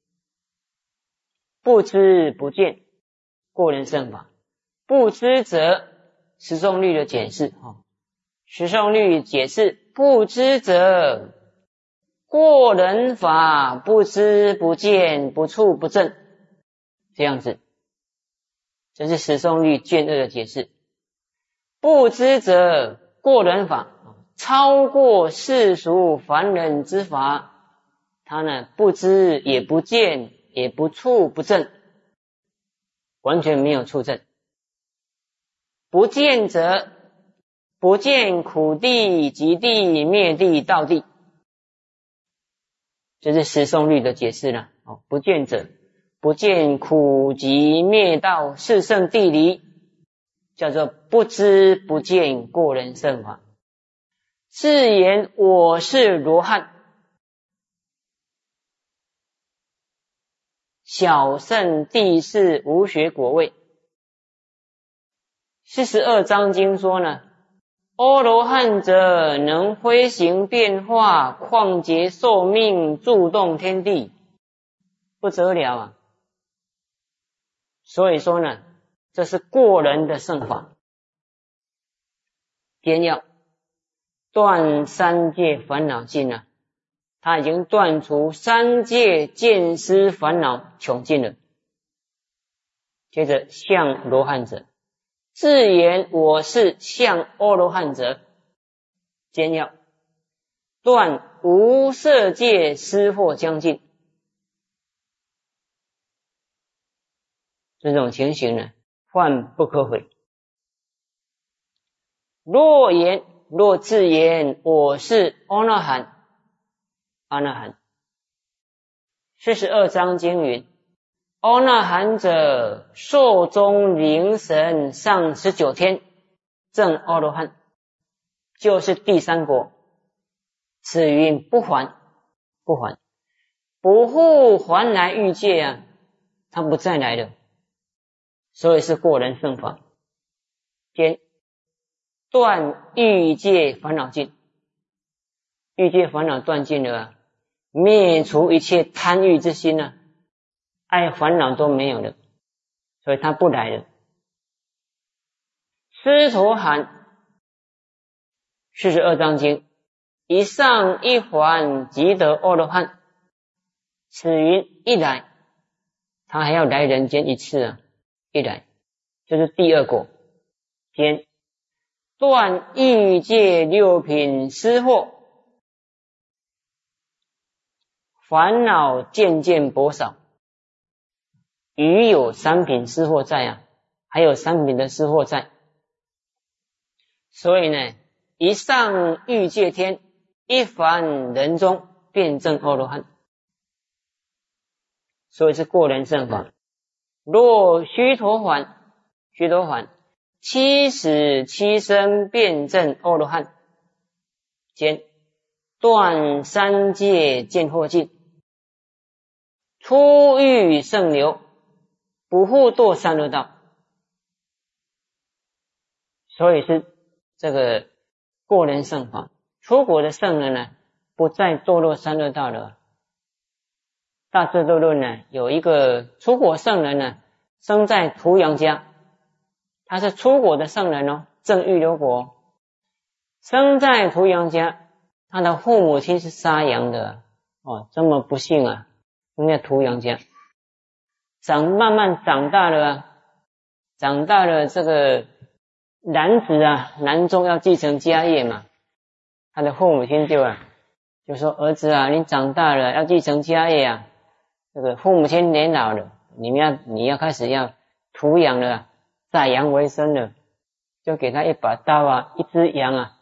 不知不见过人圣法，不知则十诵律的解释，十诵律解释不知则过人法，不知不见不触不证，这样子，这是十诵律卷二的解释。 不知者过人法，超过世俗凡人之法，他呢不知也不见也不触不证，完全没有触证。不见者不见苦地极地灭地道地，这是十诵律的解释了。哦，不见者不见苦集灭道四圣地理，叫做不知不见过人圣法。自言我是罗汉，小圣地是无学果位。四十二章经说呢，阿罗汉者能飞行变化，旷劫寿命，助动天地，不得了啊！所以说呢，这是过人的圣法。先要断三界烦恼尽了，他已经断除三界见思烦恼穷尽了。接着向罗汉者，自言我是向阿罗汉者，先要断无色界失惑将尽。这种情形呢，患不可悔。若言若自言我是阿那含，阿那含。四十二章经云：阿那含者，寿终灵神上十九天，证阿罗汉，就是第三国。此云不还，不还，不复还来欲界啊，他不再来了。所以是过人圣法。先断欲界烦恼尽，欲界烦恼断尽了啊，灭除一切贪欲之心啊，爱烦恼都没有了，所以他不来了。狮陀含四十二章经，一上一还即得阿罗汉。此云一来，他还要来人间一次啊，一来就是第二果。先断欲界六品失惑，烦恼渐渐薄少，余有三品失惑在啊，还有三品的失惑在。所以呢，一上欲界天，一凡人中，便证阿罗汉。所以是过人圣法。若须陀洹，须陀洹七死七生，便证阿罗汉。先断三界见惑尽，出欲圣流，不复堕三恶道。所以是这个过人圣法。出国的圣人呢，不再堕落三恶道了。大智度论呢，有一个出国圣人呢，生在屠阳家，他是出国的圣人哦，证预流果，生在屠阳家，他的父母亲是杀羊的哦，这么不幸啊，生在屠阳家，长慢慢长大了，长大了这个男子啊，男中要继承家业嘛，他的父母亲就啊，就说儿子啊，你长大了要继承家业啊。这个父母亲年老了，你们要你要开始要屠羊了，宰羊为生了，就给他一把刀啊，一只羊啊，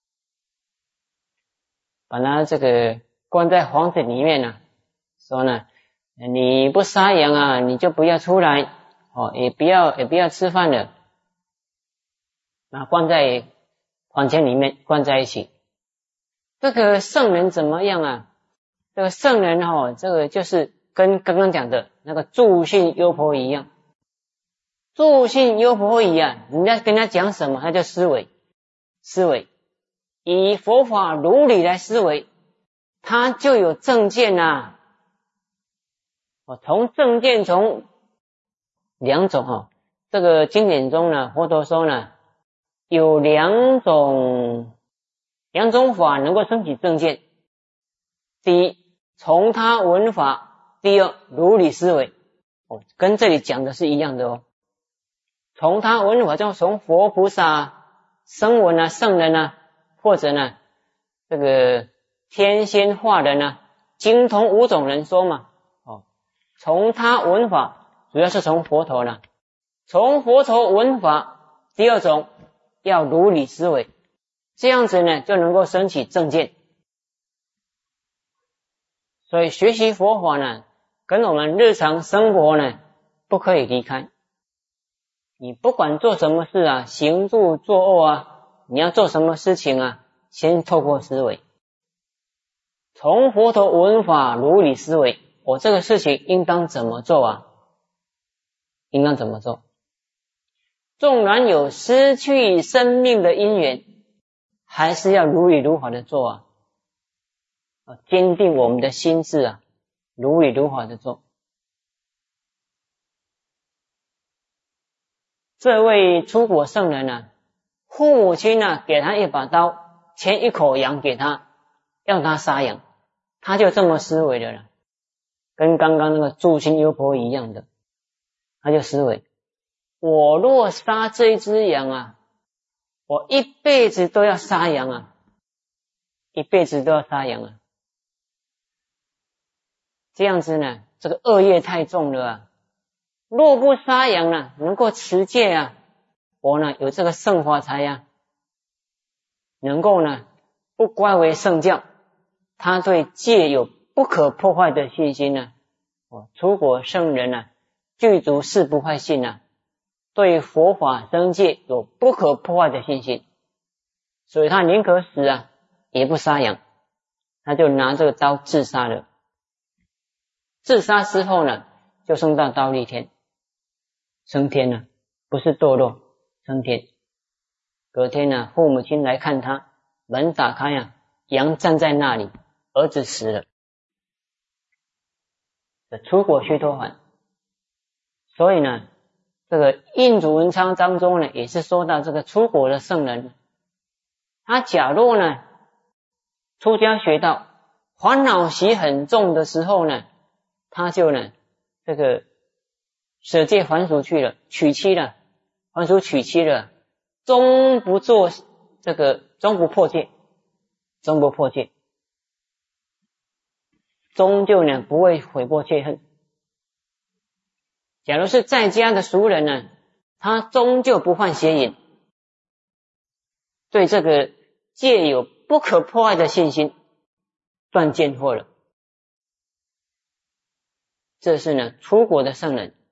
把他这个关在房子里面啊，说呢，你不杀羊啊，你就不要出来哦，也不要也不要吃饭了，啊，关在房间里面关在一起。这个圣人怎么样啊？这个圣人哦，这个就是跟刚刚讲的那个助信优婆夷一样，助信优婆夷啊，人家跟他讲什么，他就思维，思维以佛法如理来思维，他就有正见啊。哦，从正见从两种哈、哦，这个经典中呢，佛陀说呢，有两种两种法能够升起正见。第一，从他闻法。第二，如理思维，哦，跟这里讲的是一样的哦。从他闻法，就从佛菩萨声闻啊、圣人啊，或者呢这个天仙化人啊，精通五种人说嘛。哦，从他闻法，主要是从佛陀呢，从佛陀闻法。第二种要如理思维，这样子呢就能够升起正见。所以学习佛法呢，跟我们日常生活呢不可以离开。你不管做什么事啊，行住坐卧啊，你要做什么事情啊，先透过思维，从佛陀闻法如理思维，我这个事情应当怎么做啊？应当怎么做？纵然有失去生命的因缘，还是要如理如法的做啊，坚定我们的心智啊，如理如法的做。这位出国圣人啊，父母亲啊给他一把刀，牵一口羊给他，让他杀羊，他就这么思维的了，跟刚刚那个住心优婆一样的，他就思维，我若杀这一只羊啊，我一辈子都要杀羊啊，一辈子都要杀羊啊，这样子呢，这个恶业太重了啊。若不杀羊呢，能够持戒啊，我呢有这个圣法财啊，能够呢不乖为圣教，他对戒有不可破坏的信心呢。哦，出国圣人呢，具足誓不坏信啊，对佛法僧戒有不可破坏的信心，所以他宁可死啊，也不杀羊，他就拿这个刀自杀了。自杀之后呢，就升到忉利天。升天了，不是堕落，升天。隔天呢，父母亲来看他，门打开啊，羊站在那里，儿子死了。出国须陀洹。所以呢，这个印祖文昌当中呢，也是说到这个出国的圣人，他假若呢出家学道，烦恼习很重的时候呢，他就呢这个舍戒还俗去了，娶妻了，还俗娶妻了，终不做这个，终不破戒，终不破戒，终究呢不会悔过切恨。假如是在家的俗人呢，他终究不犯邪淫，对这个戒有不可破坏的信心，断见惑了。这是呢出国的圣人。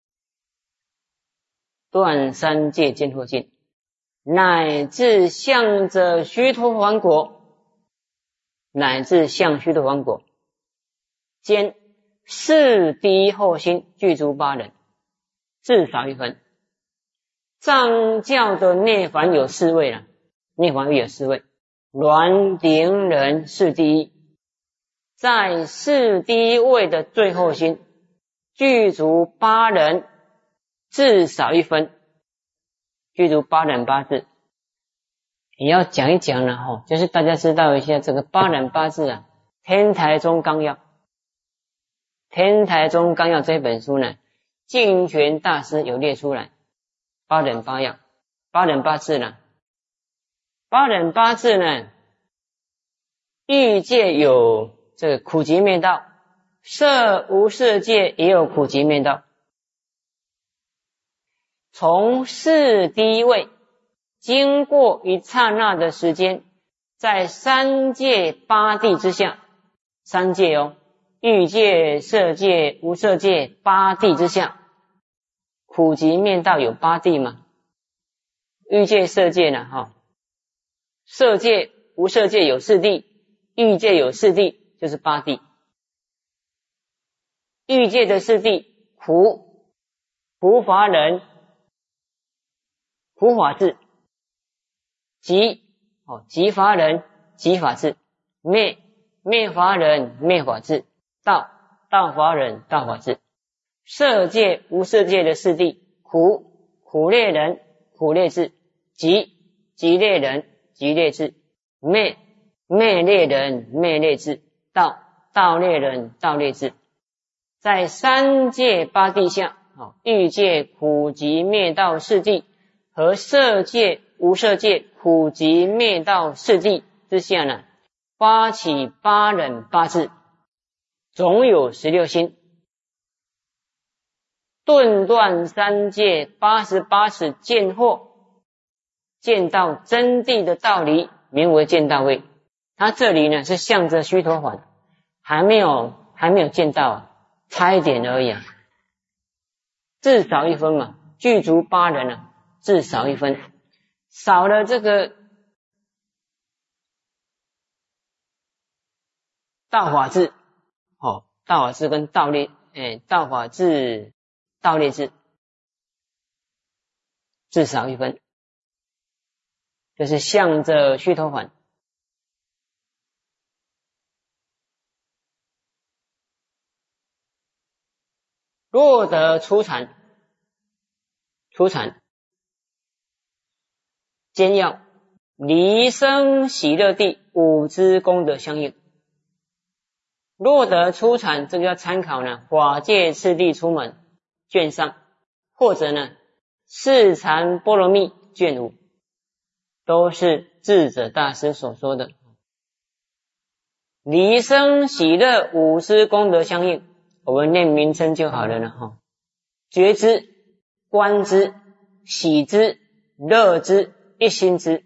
断三界见惑境，乃至向着须陀洹国，乃至向须陀洹国，兼四第一后心具足八人，至少一分。藏教的内凡有四位了，内凡有四位，栾顶人是第一，在四第一位的最后心具足八人，至少一分，具足八人八字。也要讲一讲了齁，就是大家知道一下这个八人八字啊，天台宗纲要，天台宗纲要这本书呢，净权大师有列出来八人八要，八人八字呢，八人八字呢，欲界有这个苦集灭道，色无色界也有苦集灭道。从四第一位经过一刹那的时间，在三界八地之下，三界哦，欲界、色界、无色界八地之下，苦集灭道有八地吗？欲界、色界呢？哈、哦，色界、无色界有四地，欲界有四地，就是八地。欲界的四地，苦、苦法忍、苦法智，集哦，集法忍、集法智，灭灭法忍、灭法智，道道法忍、道法智。色界、无色界的四地，苦苦烈忍、苦烈智，集集烈忍、集烈智，灭灭烈忍、灭烈智，道道烈忍、道烈智。在三界八地下，欲界苦集灭道四地， 和色界、无色界苦集灭道四谛之下呢，发起八忍八智，总有十六心，顿断三界八十八识见惑，见到真谛的道理，名为见道位。他这里呢是向着须陀洹，还没有还没有见到啊，差一点而已啊，至少一分嘛，具足八人啊，至少一分，少了这个道法智，哦，道法智跟道列，哎，道法智、道列智，至少一分，就是向着须陀洹。若得初禅，初禅兼要离生喜乐地五支功德相应。若得初禅，这个要参考呢法界次第出门卷上，或者呢四禅波罗蜜卷五，都是智者大师所说的。离生喜乐五支功德相应，我们念名称就好了呢哈。觉知、观知、喜知、乐知、一心知。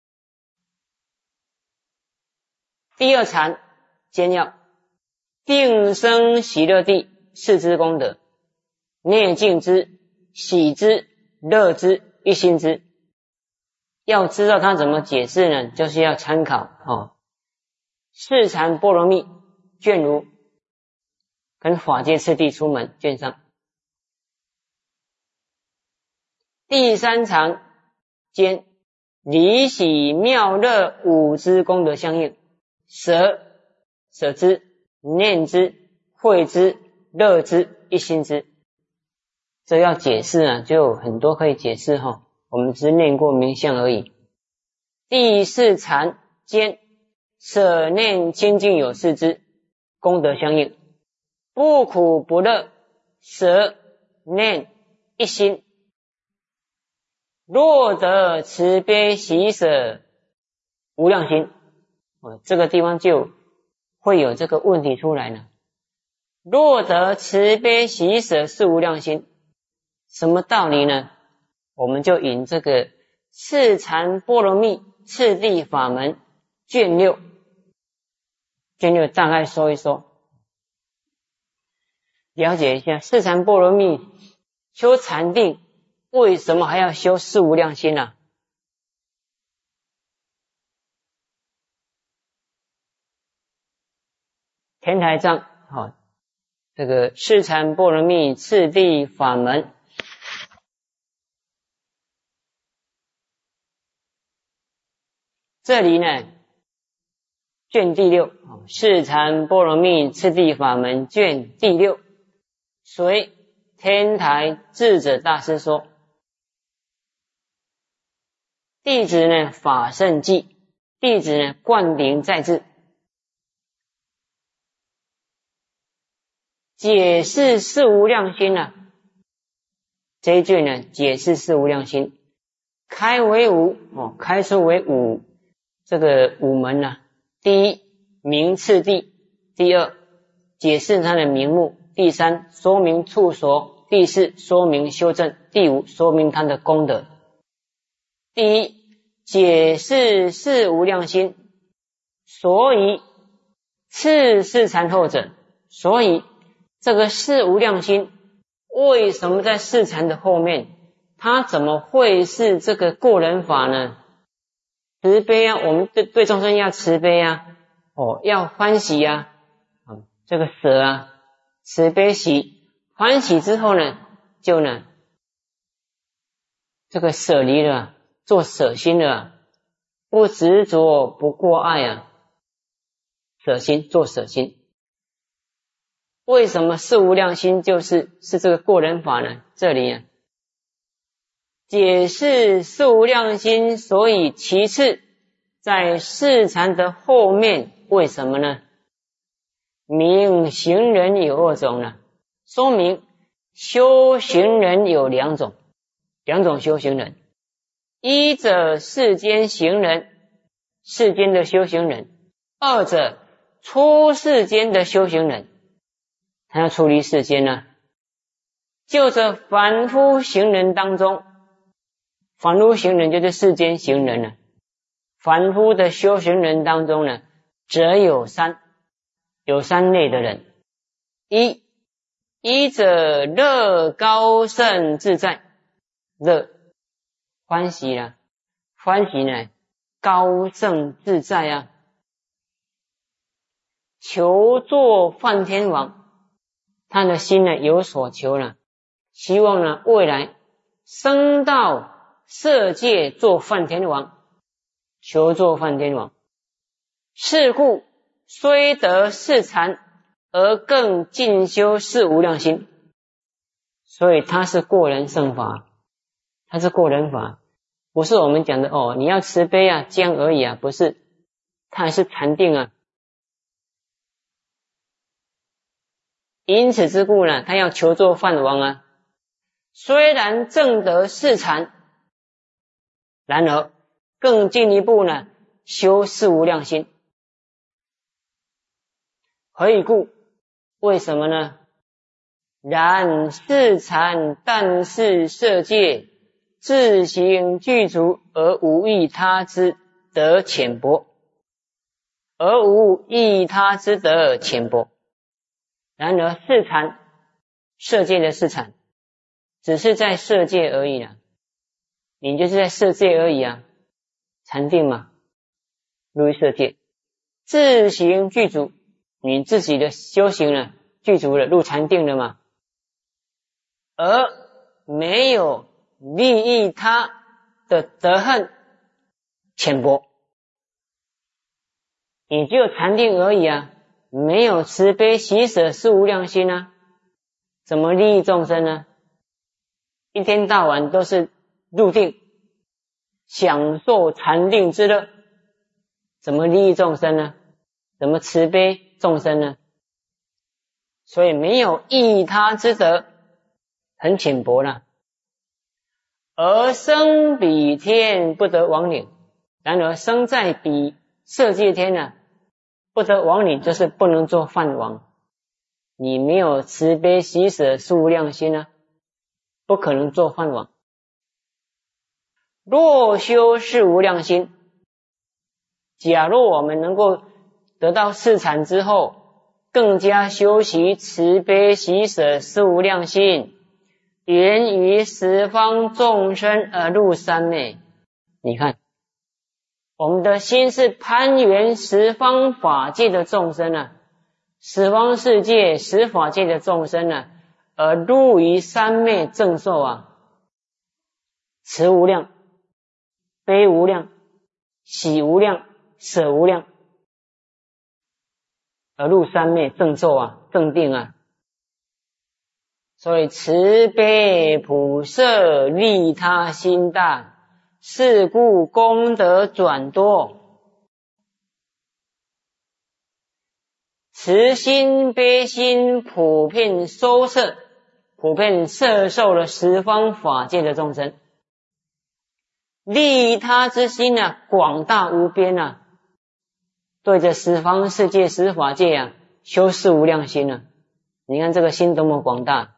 第二禅兼要定生喜乐地四支功德，灭尽知、喜知、乐知、一心知。要知道它怎么解释呢，就是要参考哦四禅波罗蜜卷五跟法界次第出门卷上。第三禅兼离喜妙乐五支功德相应，舍舍知、念知、慧知、乐知、一心知。这要解释啊，就有很多可以解释哈，我们只念过名相而已。第四禅兼舍念清净有四支功德相应，不苦不乐，舍念一心。若得慈悲喜舍无量心，哦，这个地方就会有这个问题出来呢。若得慈悲喜舍是无量心，什么道理呢？我们就引这个四禅波罗蜜次第法门卷六，卷六大概说一说，了解一下四禅波罗蜜修禅定，为什么还要修四无量心啊？天台藏好、哦，这个四禅波罗蜜次第法门，这里呢卷第六，四禅波罗蜜次第法门卷第六，随天台智者大师说，弟子呢法胜记，弟子呢灌顶在智，解释四无量心啊，这一句呢解释四无量心，开为五哦，开出为五这个五门啊，第一名次第，第二解释它的名目，第三说明处所，第四说明修正，第五说明它的功德。第一解释四无量心，所以次四禅后者，所以这个四无量心为什么在四禅的后面，它怎么会是这个过人法呢？慈悲啊，我们对对众生要慈悲啊，哦，要欢喜啊，嗯，这个舍啊，慈悲喜，欢喜之后呢，就呢，这个舍离了，做舍心了，不执着，不过爱啊，舍心，做舍心。为什么四无量心就是是这个过人法呢？这里啊解释四无量心，所以其次在四禅的后面，为什么呢？明行人有二种呢，说明修行人有两种，两种修行人。 一者世间行人，世间的修行人；二者出世间的修行人，他要出离世间呢、啊。就这凡夫行人当中，凡夫行人就是世间行人了、啊。凡夫的修行人当中呢，则有三，有三类的人。一，一者乐高胜自在，乐欢喜了，欢喜呢，高胜自在啊，求做梵天王，他的心呢有所求了，希望呢未来升到色界做梵天王，求做梵天王。是故虽得世禅，而更进修四无量心，所以他是过人圣法，他是过人法，不是我们讲的哦，你要慈悲啊，这样而已啊，不是，他还是禅定啊。因此之故呢，他要求做梵王啊。虽然证得世禅，然而更进一步呢，修四无量心。何以故？为什么呢？然世禅但是色界，自行具足，而无益他之得浅薄，而无益他之得浅薄。然而世禅，色界的世禅，只是在色界而已啦，你就是在色界而已啊，禅定嘛，入于色界，自行具足，你自己的修行呢，具足了，入禅定了嘛，而没有利益他的德恨浅薄，你只有禅定而已啊，没有慈悲喜舍四无量心啊，怎么利益众生呢？一天到晚都是入定，享受禅定之乐，怎么利益众生呢？怎么慈悲众生呢？所以没有益他之德，很浅薄了。而生彼天不得王领，然而生在彼色界天呢，不得王领就是不能做梵王，你没有慈悲喜舍四无量心啊，不可能做梵王。若修四无量心，假若我们能够得到四禅之后，更加修习慈悲喜舍四无量心，源于十方众生而入三昧。你看，我们的心是攀缘十方法界的众生啊，十方世界十法界的众生啊，而入于三昧正受啊，慈无量，悲无量，喜无量，舍无量，而入三昧正受啊，正定啊。所以慈悲普摄利他心大，是故功德转多。慈心悲心普遍收摄，普遍摄受了十方法界的众生，利他之心啊，广大无边啊，对着十方世界十法界啊，修四无量心啊，你看这个心多么广大。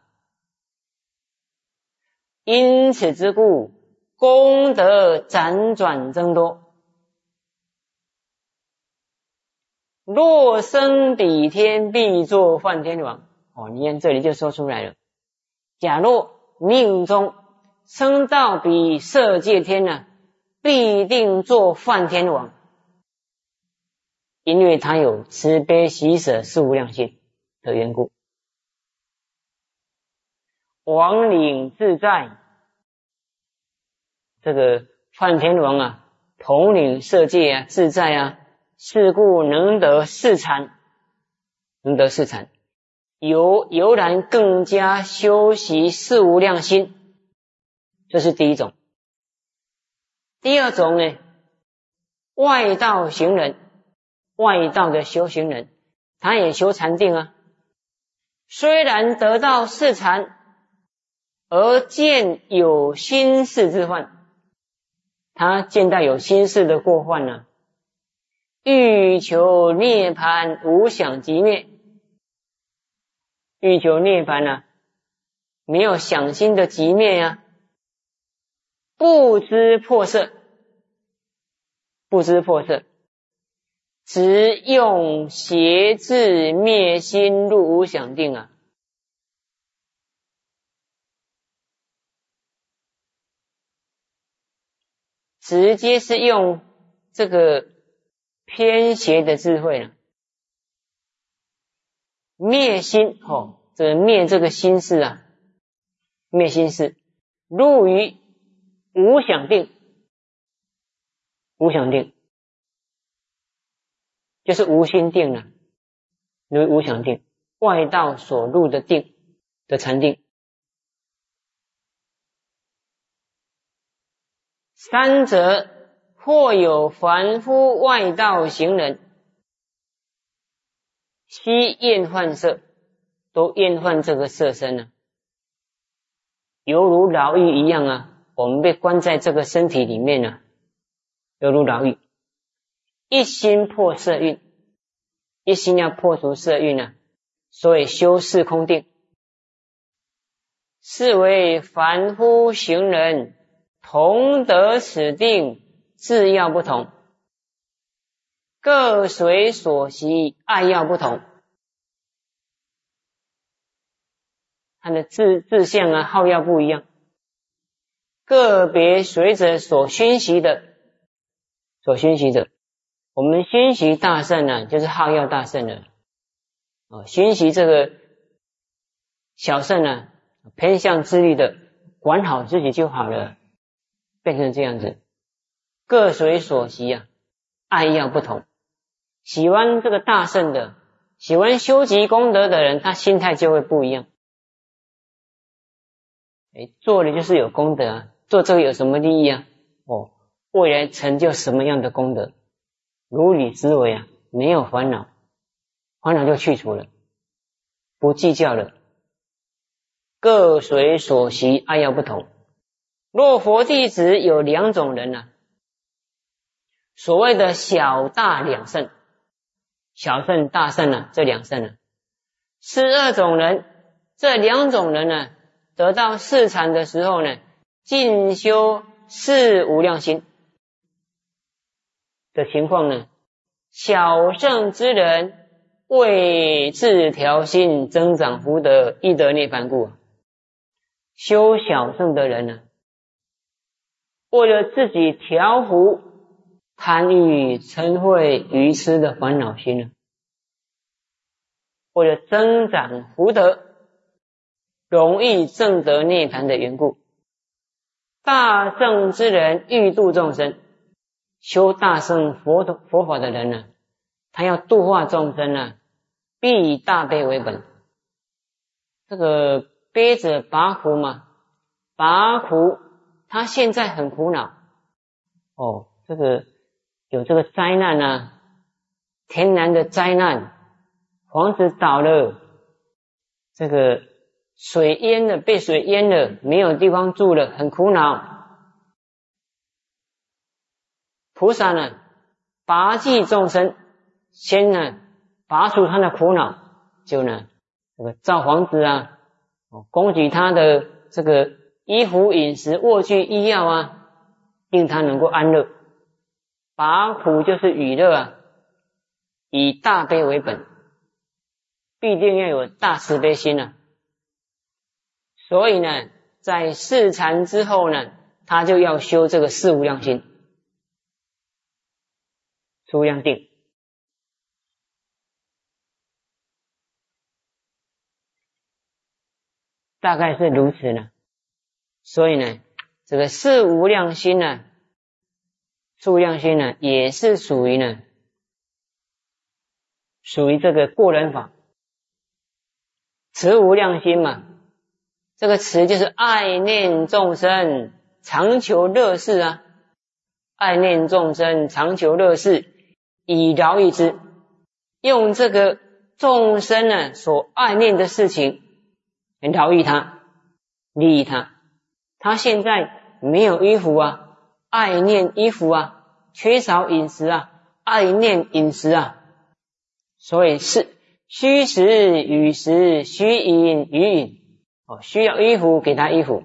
因此之故，功德辗转增多。若生彼天，必作梵天王。哦，你看这里就说出来了。假若命中生到彼色界天呢、啊，必定做梵天王，因为他有慈悲喜舍四无量心的缘故。王领自在，这个梵天王啊，统领色界啊，自在啊，是故能得四禅，能得四禅，由由然更加修习四无量心，这是第一种。第二种呢，外道行人，外道的修行人，他也修禅定啊，虽然得到四禅，而见有心事之患， 他见到有心事的过患呢、啊，欲求涅槃无想即灭，欲求涅槃啊，没有想心的即灭啊，不知破色，不知破色，只用邪智灭心入无想定啊。直接是用这个偏邪的智慧了，灭心哦，这灭这个心事啊，灭心事，入于无想定，无想定就是无心定了，入无想定，外道所入的定的禅定。三者或有凡夫外道行人，悉厌患色，都厌患这个色身啊，犹如牢狱一样啊，我们被关在这个身体里面啊，犹如牢狱。一心破色蕴，一心要破除色蕴啊，所以修四空定，是为凡夫行人同得此定，自要不同，各随所习，爱要不同。他的志志向啊，好要不一样，个别随着所熏习的，所熏习的。我们熏习大乘呢、啊，就是好要大乘的。哦，熏习这个小乘呢、啊，偏向自律的，管好自己就好了。变成这样子，各随所习啊，爱要不同。喜欢这个大乘的，喜欢修集功德的人，他心态就会不一样。诶，做的就是有功德啊，做这个有什么利益啊？哦，未来成就什么样的功德？如理思维啊，没有烦恼，烦恼就去除了，不计较了。各随所习，爱要不同。若佛弟子有两种人啊，所谓的小大两乘，小乘大乘啊，这两乘啊，是二种人，这两种人呢，得到四禅的时候呢，进修四无量心的情况呢，小乘之人为自调心增长福德益得涅槃故，修小乘的人呢，为了自己调伏贪欲嗔恚愚痴的烦恼心呢，为了增长福德容易证得涅槃的缘故，大乘之人欲度众生，修大乘佛佛法的人呢，他要度化众生呢，必以大悲为本。这个悲者拔苦嘛，拔苦他现在很苦恼哦，这个有这个灾难啊，天然的灾难，房子倒了，这个水淹了，被水淹了，没有地方住了，很苦恼。菩萨呢，拔济众生，先呢拔除他的苦恼，就呢这个造房子啊，供给他的这个衣服饮食卧具医药啊，令他能够安乐。拔苦就是娱乐啊，以大悲为本，必定要有大慈悲心啊。所以呢，在四禅之后呢，他就要修这个四无量心，四无量定。大概是如此呢。所以呢，这个四无量心呢，四无量心呢，也是属于呢，属于这个过人法。慈无量心嘛，这个慈就是爱念众生，常求乐事啊，爱念众生，常求乐事，以饶益之，用这个众生呢所爱念的事情饶益他，利益他。他现在没有衣服啊， 爱念衣服啊，缺少饮食啊，爱念饮食啊，所以是虚食与食，虚饮与饮。哦，需要衣服给他衣服，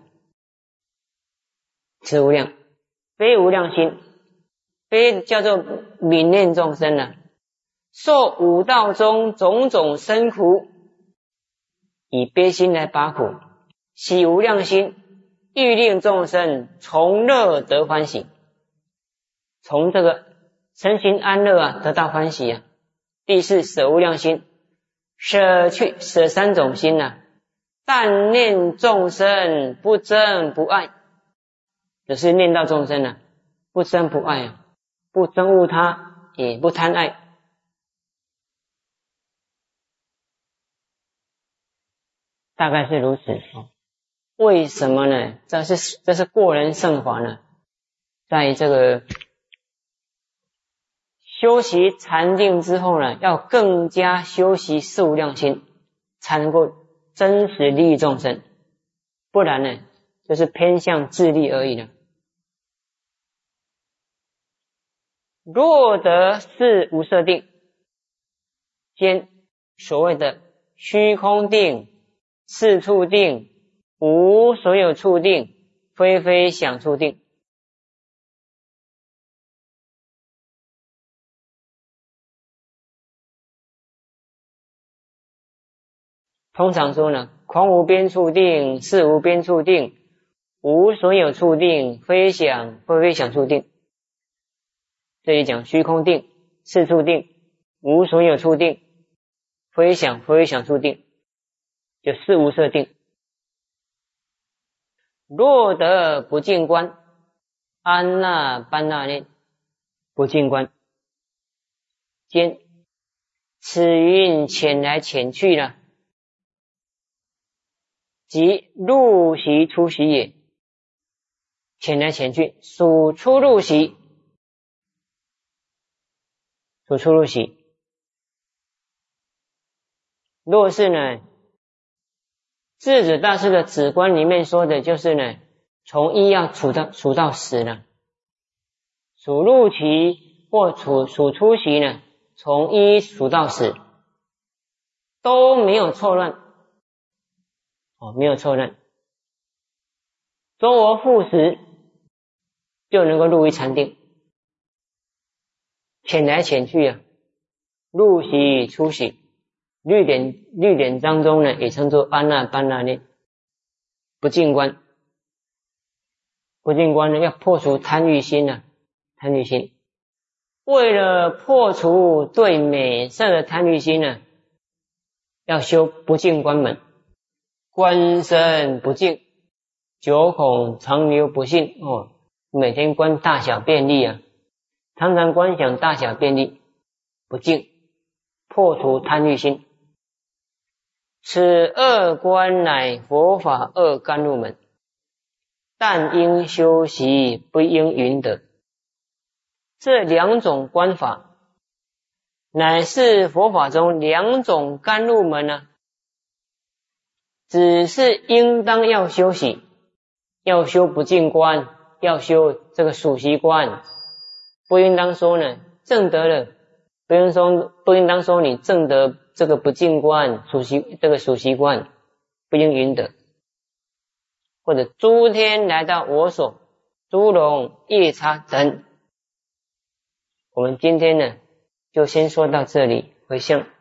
此无量，非无量心，非叫做泯念众生了、啊，受五道中种种生苦，以悲心来拔苦，喜无量心，欲令众生从乐得欢喜，从这个身心安乐啊得到欢喜啊。第四舍无量心，舍去舍三种心啊，但念众生不憎不爱，只是念到众生啊，不憎不爱啊，不憎恶他，也不贪爱。大概是如此。为什么呢？这是这是过人圣法呢，在这个修习禅定之后呢，要更加修习四无量心，才能够真实利益众生，不然呢，就是偏向自利而已了。若得是无色定，兼所谓的虚空定、四处定、无所有处定、非非想处定。通常说呢，空无边处定、事无边处定、无所有处定、非想非非想处定。这里讲虚空定、四处定、无所有处定、非想非非想处定，就四无色定。若得不净观，安那般那念，不净观，兼此云潜来潜去了，即入息出息也。潜来潜去属出入息，属出入息。若是呢，智子大师的止观里面说的就是呢，从一要数到数到十了，数入息或数数出息呢，从一数到十都没有错乱，哦，没有错乱，周而复始就能够入于禅定，潜来潜去啊，入息出息。律典律典当中呢，也称作安那般那念，不净观。不净观呢，要破除贪欲心啊，贪欲心。为了破除对美色的贪欲心呢，要修不净观门。观身不净，久恐长流不幸哦。每天观大小便利啊，常常观想大小便利，不净，破除贪欲心。此二观乃佛法二甘露门，但应修习，不应云得。这两种观法，乃是佛法中两种甘露门啊，只是应当要修习，要修不净观，要修这个数息观，不应当说呢证得了，不应说不应当说你证得这个不净观、数息这个数息观，不应云得。或者诸天来到我所，诸龙夜叉等。我们今天呢，就先说到这里，回向。